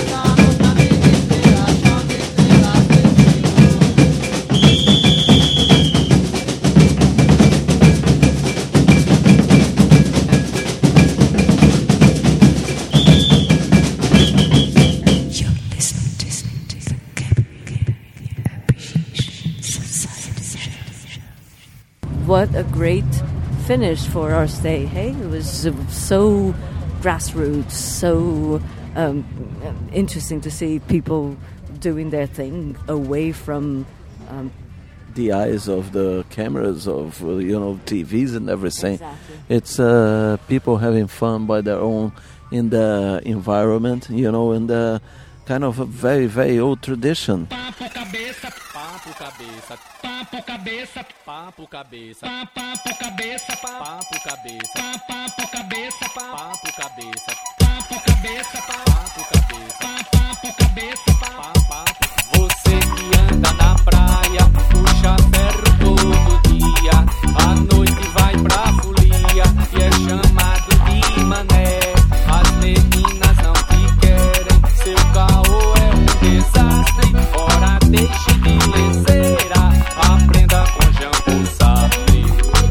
What a great finish for our stay, hey? It was uh, so grassroots, so um, interesting to see people doing their thing away from um, the eyes of the cameras of uh, you know T Vs and everything. Exactly. It's uh, people having fun by their own in the environment, you know, in the kind of a very very old tradition. Papo cabeça, papo cabeça, papo cabeça, papo cabeça, papo cabeça, papo cabeça, papo cabeça, papo cabeça, papo cabeça, papo cabeça, papo cabeça, papo. Você que anda na praia, puxa ferro todo dia, à noite vai pra folia e é chamado de mané. As meninas não te querem, seu caô é um desastre. Ora deixe de leseira, aprenda com Jango Sartre.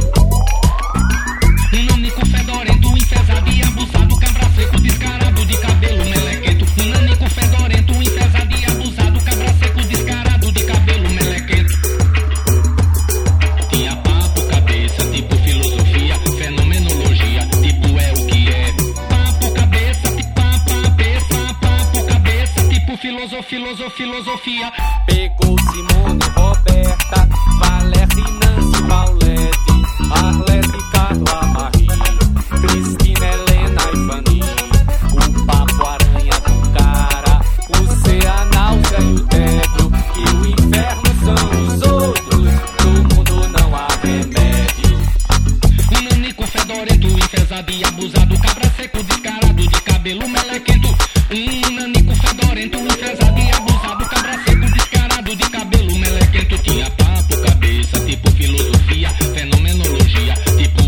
Um nanico fedorento, enfesado e abusado, cabra seco, descarado de cabelo melequento. Um nanico fedorento, enfesado e abusado, cabra seco, descarado de cabelo melequento. Tinha papo cabeça, tipo filosofia, fenomenologia, tipo é o que é. Papo cabeça, tipo papo cabeça, papo cabeça, tipo filosofia, filosofia, filosofia. Pegou Simone, Roberta, Valéria, Nancy, Paulette, Arlete, Carla, Marie, Cristina, Helena e Fanny. O papo aranha do cara, o ser a náusea e o tédio, que o inferno são os outros, no mundo não há remédio. Um nanico fedorento, enfesado e abusado, cabra seco, descarado de cabelo melequento. Um nanico fedorento, enfesado e abusado, cabra seco, descarado de cabelo melequento. Tinha papo cabeça, tipo filosofia, fenomenologia, tipo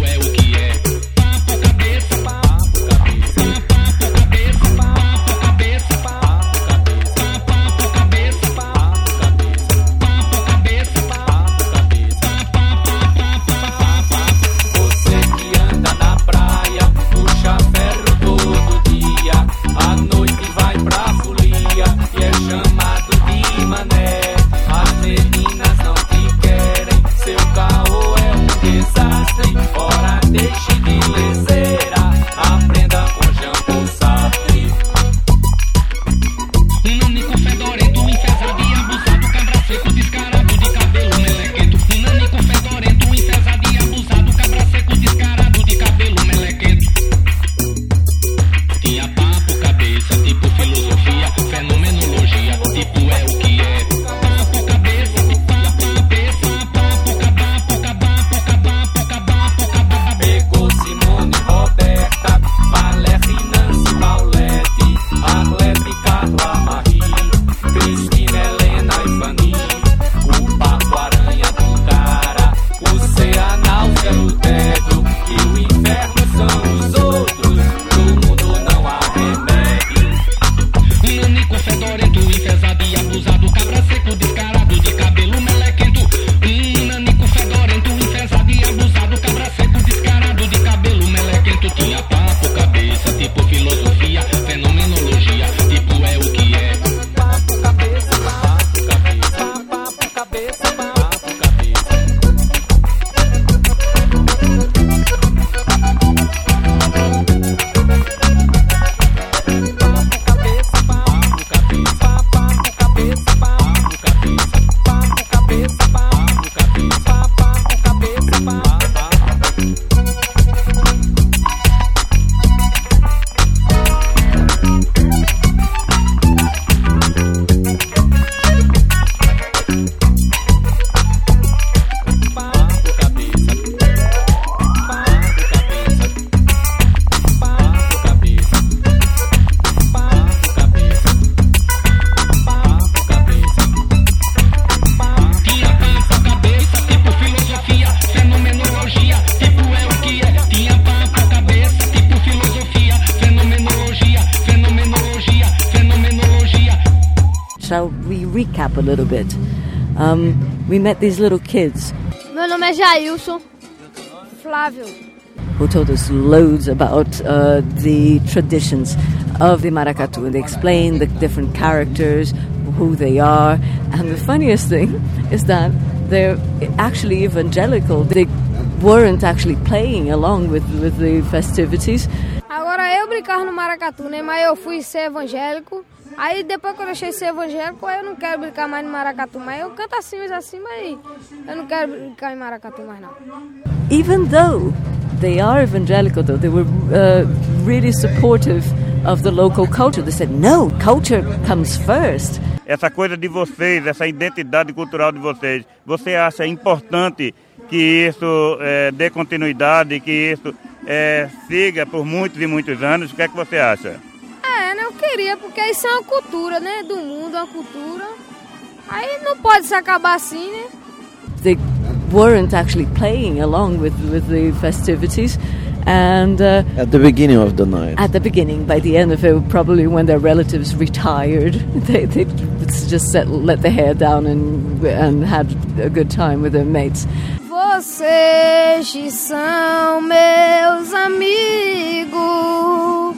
shall we recap a little bit? Um, we met these little kids. Meu nome é Jailson Flávio. Who told us loads about uh, the traditions of the maracatu. They explained the different characters, who they are, and the funniest thing is that they're actually evangelical. They weren't actually playing along with, with the festivities. Agora eu brincava no maracatu, né? Mas eu fui ser evangélico. Aí depois que eu deixei de ser evangélico, eu não quero brincar mais no maracatu. Mas eu canto assim, mas assim, mas eu não quero brincar em maracatu mais não. Even though they are evangelical, though, they were uh, really supportive of the local culture. They said, no, culture comes first. Essa coisa de vocês, essa identidade cultural de vocês, você acha importante que isso é, dê continuidade, que isso é, siga por muitos e muitos anos? O que é que você acha? É, né, eu queria, porque isso é uma cultura, né, do mundo, uma cultura. Aí não pode se acabar assim, né? They weren't actually playing along with, with the festivities. And uh, at the beginning of the night. At the beginning, by the end of it, probably when their relatives retired, they they just set, let their hair down and and had a good time with their mates. Vocês são meus amigos,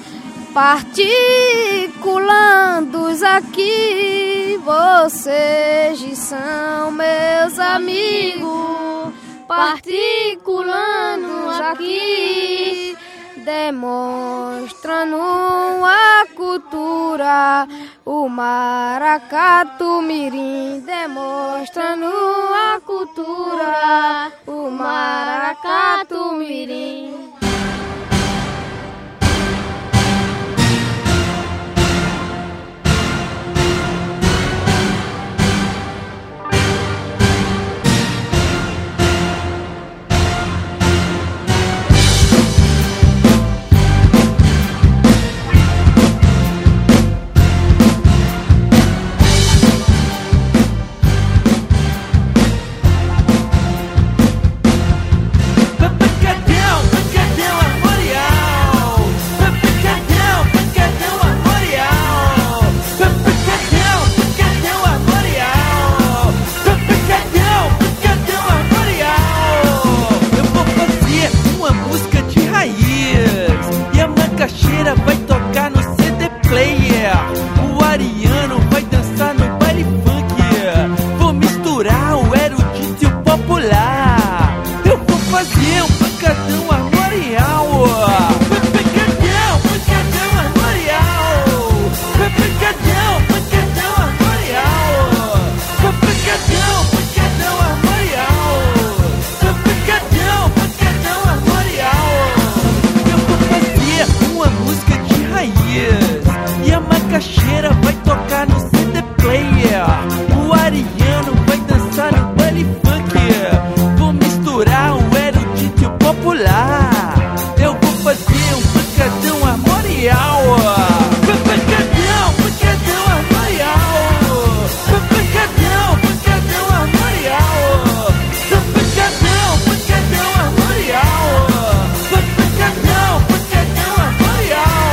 particulandos aqui. Vocês são meus amigos, particulandos aqui, demonstrando a cultura, o maracatu mirim, demonstrando a cultura, o maracatu mirim. Vai tocar no C D player, o Ariano vai dançar no baile funk. Vou misturar o erudito e o popular. Eu vou fazer um pancadão armorial. Pancadão, pancadão armorial. Pancadão, pancadão armorial. Pancadão, pancadão armorial. Pancadão, pancadão armorial. Eu vou fazer uma música de raiz e a macaxeira vai tocar no C D player. O Ariano vai dançar no baile funk. Vou misturar o erudito e o popular. Eu vou fazer um pancadão armorial. Pancadão, pancadão armorial. Pancadão, pancadão armorial. Pancadão, pancadão armorial. Pancadão, pancadão armorial.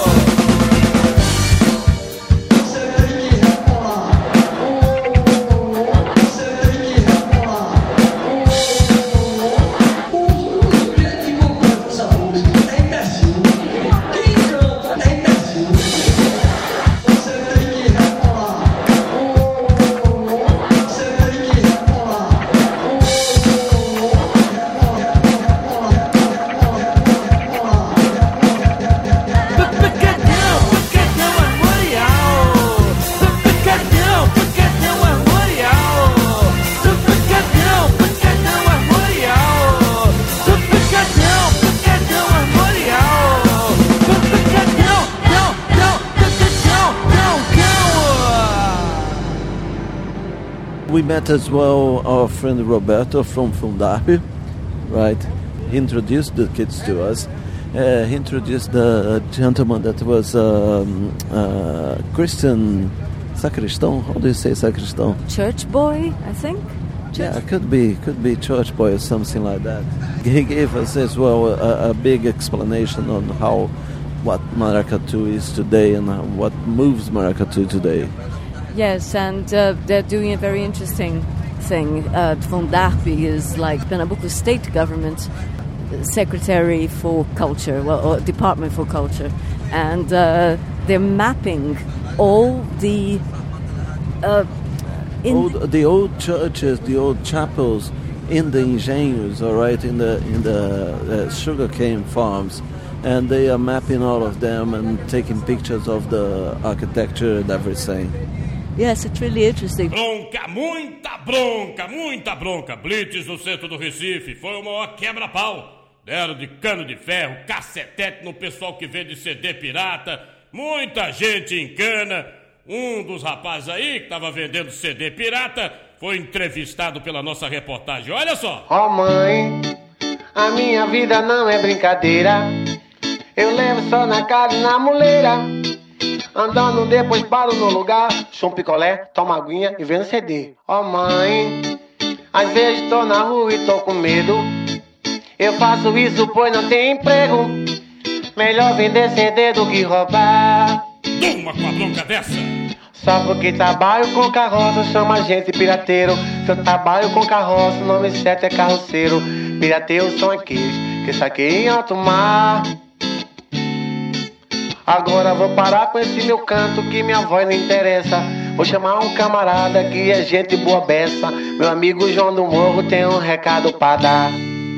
We met as well our friend Roberto from Fundarp, right? He introduced the kids to us. Uh, he introduced the gentleman that was um, uh, Christian sacristan. How do you say sacristan? Church boy, I think. Yeah, could be, could be church boy or something like that. He gave us as well a, a big explanation on how, what maracatu is today and how, what moves maracatu today. Yes, and uh, they're doing a very interesting thing. Uh, Von Darby is like Pernambuco State Government Secretary for Culture, well, or Department for Culture, and uh, they're mapping all the uh, in old, the old churches, the old chapels in the engenhos, all right, in the in the uh, sugarcane farms, and they are mapping all of them and taking pictures of the architecture and everything. Yes, it's really interesting. Bronca, muita bronca, muita bronca. Blitz no centro do Recife, foi o maior quebra-pau. Deram de cano de ferro, cacetete no pessoal que vende C D pirata. Muita gente em cana. Um dos rapazes aí que tava vendendo C D pirata foi entrevistado pela nossa reportagem. Olha só. Ó, oh, mãe, a minha vida não é brincadeira. Eu levo só na cara e na muleira. Andando depois paro no lugar, chum picolé, tomo aguinha e vendo C D. Ó, oh, mãe, às vezes tô na rua e tô com medo. Eu faço isso pois não tem emprego. Melhor vender C D do que roubar. Toma com a bronca dessa. Só porque trabalho com carroça chama a gente pirateiro. Se eu trabalho com carroça, o nome certo é carroceiro. Pirateiros são aqueles que saqueiam em alto mar. Agora vou parar com esse meu canto que minha voz não interessa. Vou chamar um camarada que é gente boa beça. Meu amigo João do Morro tem um recado pra dar.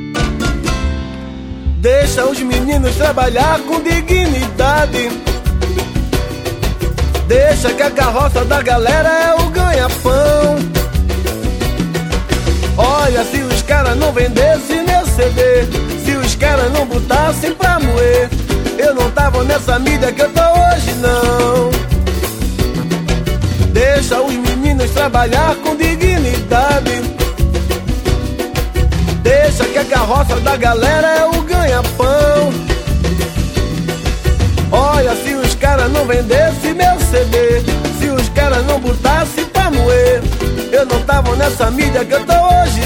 Deixa os meninos trabalhar com dignidade. Deixa que a carroça da galera é o ganha-pão. Olha, se os caras não vendessem meu C D, se os caras não botassem pra moer, eu não tava nessa mídia que eu tô hoje, não. Deixa os meninos trabalhar com dignidade. Deixa que a carroça da galera é o ganha-pão. Olha, se os caras não vendessem meu C D, se os caras não botassem pra moer, eu não tava nessa mídia que eu tô hoje,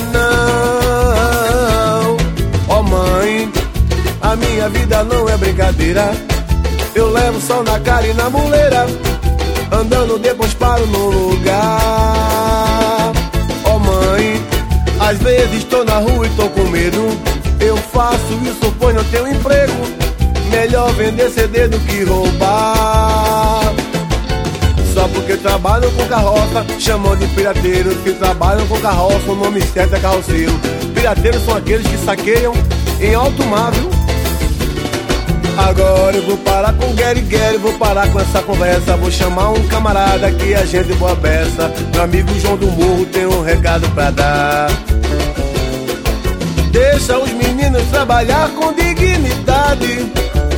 não. Ó, oh, mãe, a minha vida não é brincadeira. Eu levo sol na cara e na muleira. Andando depois paro no lugar. Ó, oh, mãe, às vezes tô na rua e tô com medo. Eu faço isso pois não tenho emprego. Melhor vender C D do que roubar. Só porque trabalham com carroça chamam de pirateiros. Que trabalham com carroça, o nome certo é carroceiro. Pirateiros são aqueles que saqueiam em alto mar, viu? Agora eu vou parar com o Gary Gary, vou parar com essa conversa. Vou chamar um camarada que é gente boa beça. Meu amigo João do Morro tem um recado pra dar. Deixa os meninos trabalhar com dignidade.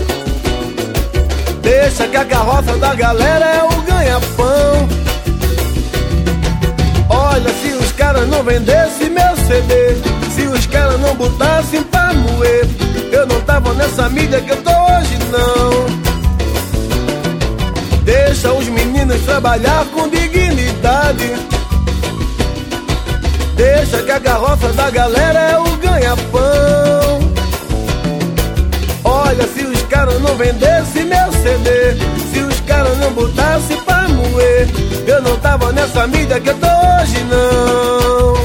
Deixa que a carroça da galera é o ganha-pão. Olha, se os caras não vendessem meu C D, se os caras não botassem pra moer, eu não tava nessa mídia que eu tô hoje, não. Deixa os meninos trabalhar com dignidade. Deixa que a carroça da galera é o ganha-pão. Olha, se os caras não vendessem meu C D, se os caras não botassem pra moer, eu não tava nessa mídia que eu tô hoje, não.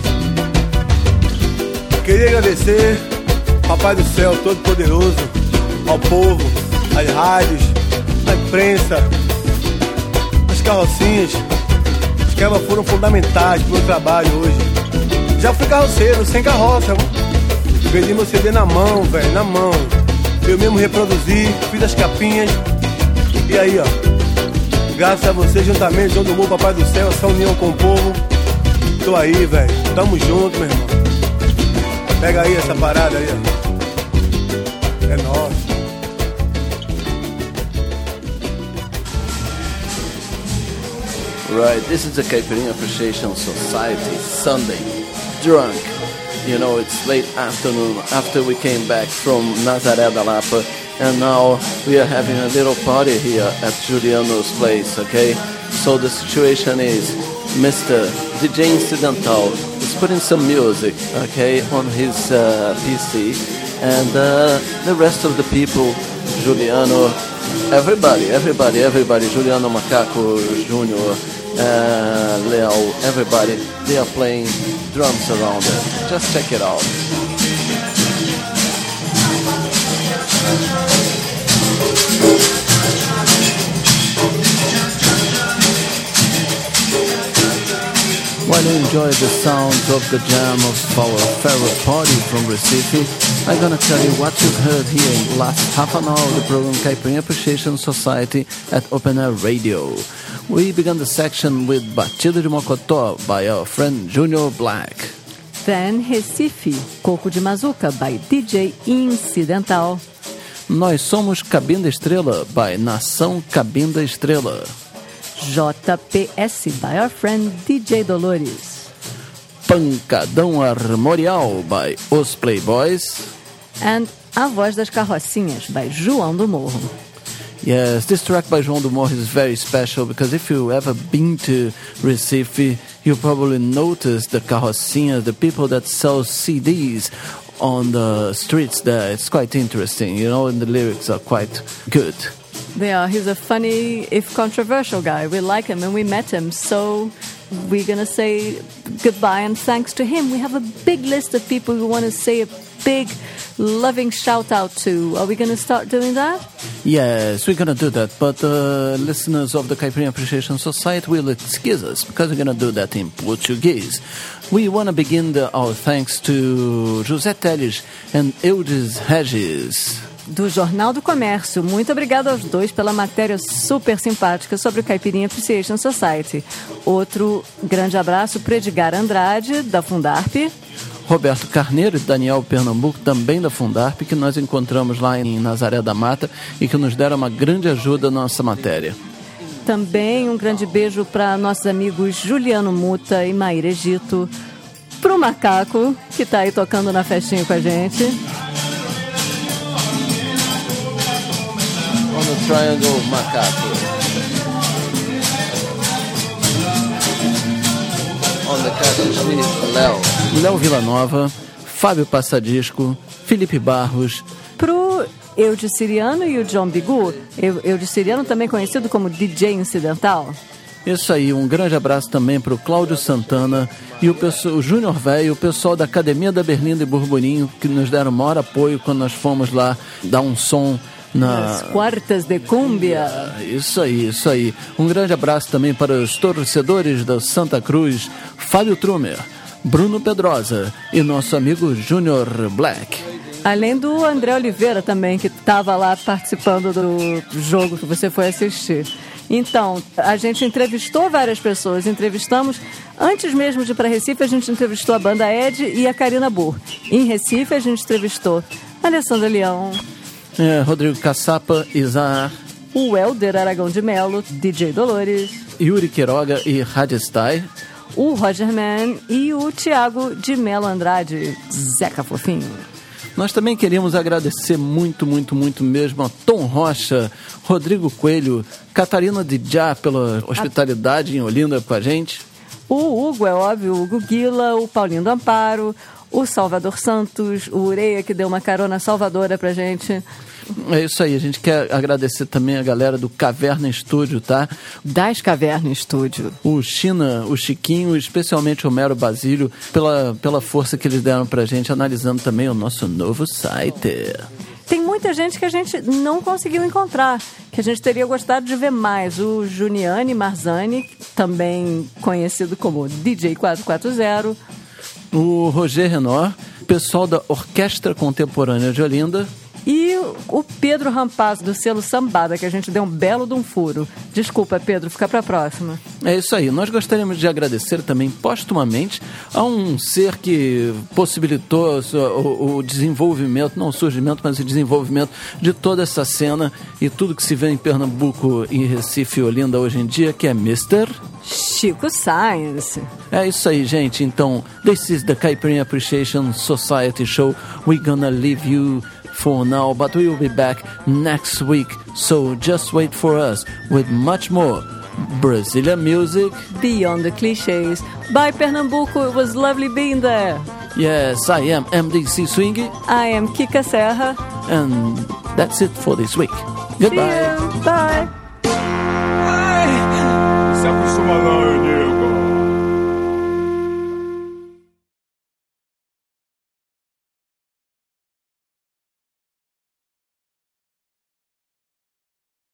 Queria agradecer, Papai do Céu Todo-Poderoso, ao povo, às rádios, à imprensa, às carrocinhas. As carroças foram fundamentais pro meu trabalho hoje. Já fui carroceiro, sem carroça. Vendi meu C D na mão, velho, na mão. Eu mesmo reproduzi, fiz as capinhas. E aí, ó, graças a você, juntamente, João do Morro, Papai do Céu, essa união com o povo. Tô aí, velho, tamo junto, meu irmão. Pega aí essa parada aí, ó. É nosso. Right, this is the Caipirinha Appreciation Society, Sunday, drunk. You know, it's late afternoon after we came back from Nazaré da Lapa, and now we are having a little party here at Juliano's place, okay? So the situation is Mister D J Incidental is putting some music, okay, on his uh, P C, and uh, the rest of the people, Juliano, everybody, everybody, everybody, Juliano Macaco, Junior, uh, Leo, everybody, they are playing drums around it. Just check it out. While you enjoy the sounds of the jam of our favorite party from Recife, I'm gonna tell you what you've heard here in the last half an hour of the program Caipirinha Appreciation Society at Open Air Radio. We began the section with Batida de Mocotó by our friend Junior Black. Then Recife, Coco de Mazuca by D J Incidental. Nós Somos Cabinda Estrela by Nação Cabinda Estrela. J P S by our friend D J Dolores. Pancadão Armorial by Os Playboys. And A Voz das Carrocinhas by João do Morro. Yes, this track by João do Morro is very special because if you ever been to Recife, you probably noticed the carrocinhas, the people that sell C Ds on the streets there. It's quite interesting, you know, and the lyrics are quite good. They are. He's a funny, if controversial guy. We like him and we met him, so we're going to say goodbye and thanks to him. We have a big list of people we want to say a big, loving shout-out to. Are we going to start doing that? Yes, we're going to do that, but uh, listeners of the Caipirinha Appreciation Society will excuse us because we're going to do that in Portuguese. We want to begin the, our thanks to José Teles and Eudes Regis. Do Jornal do Comércio. Muito obrigado aos dois pela matéria super simpática sobre o Caipirinha Appreciation Society. Outro grande abraço para Edgar Andrade, da Fundarp. Roberto Carneiro e Daniel Pernambuco, também da Fundarp, que nós encontramos lá em Nazaré da Mata e que nos deram uma grande ajuda na nossa matéria. Também um grande beijo para nossos amigos Juliano Muta e Maíra Egito. Pro Macaco, que está aí tocando na festinha com a gente. On the Triangle Macaco. On the Cactus, Léo. Léo Villanova, Fábio Passadisco, Felipe Barros. Pro Eudes Siriano e o John Bigu. Eudes Siriano também conhecido como D J Incidental. Isso aí, um grande abraço também para o Cláudio Santana e o, o Júnior Velho e o pessoal da Academia da Berlinda e Burburinho, que nos deram o maior apoio quando nós fomos lá dar um som nas quartas de cúmbia. Isso aí, isso aí. Um grande abraço também para os torcedores da Santa Cruz, Fábio Trumer, Bruno Pedrosa e nosso amigo Junior Black. Além do André Oliveira também, que estava lá participando do jogo que você foi assistir. Então, a gente entrevistou várias pessoas, entrevistamos, antes mesmo de ir para Recife, a gente entrevistou a banda Ed e a Karina Burr. Em Recife, a gente entrevistou a Alessandra Leão, é, Rodrigo Caçapa, Izar, o Helder Aragão de Melo, D J Dolores, Yuri Queiroga e Radistai, o Roger Man e o Thiago de Melo Andrade, Zeca Fofinho. Nós também queríamos agradecer muito, muito, muito mesmo a Tom Rocha, Rodrigo Coelho, Catarina Dijá pela hospitalidade em Olinda com a gente. O Hugo, é óbvio, o Hugo Guila, o Paulinho do Amparo, o Salvador Santos, o Ureia, que deu uma carona salvadora pra gente. É isso aí, a gente quer agradecer também a galera do Caverna Estúdio, tá? Das Caverna Estúdio. O China, o Chiquinho, especialmente o Mero Basílio, pela, pela força que eles deram pra gente, analisando também o nosso novo site. Tem muita gente que a gente não conseguiu encontrar, que a gente teria gostado de ver mais. O Juniane Marzani, também conhecido como D J quatrocentos e quarenta. O Roger Renor, pessoal da Orquestra Contemporânea de Olinda. E o Pedro Rampazzo, do selo Sambada, que a gente deu um belo de um furo. Desculpa, Pedro, fica para a próxima. É isso aí. Nós gostaríamos de agradecer também postumamente a um ser que possibilitou o, o desenvolvimento, não o surgimento, mas o desenvolvimento de toda essa cena e tudo que se vê em Pernambuco, em Recife e Olinda hoje em dia, que é mister Chico Science. É isso aí, gente. Então, this is the Caipirinha Appreciation Society Show. We're gonna leave you for now, but we will be back next week, so just wait for us with much more Brazilian music beyond the clichés. Bye Pernambuco, it was lovely being there. Yes, I am M D C Swing. I am Kika Serra. And that's it for this week. Goodbye. See you. Bye. Se acostuma não, Eunice.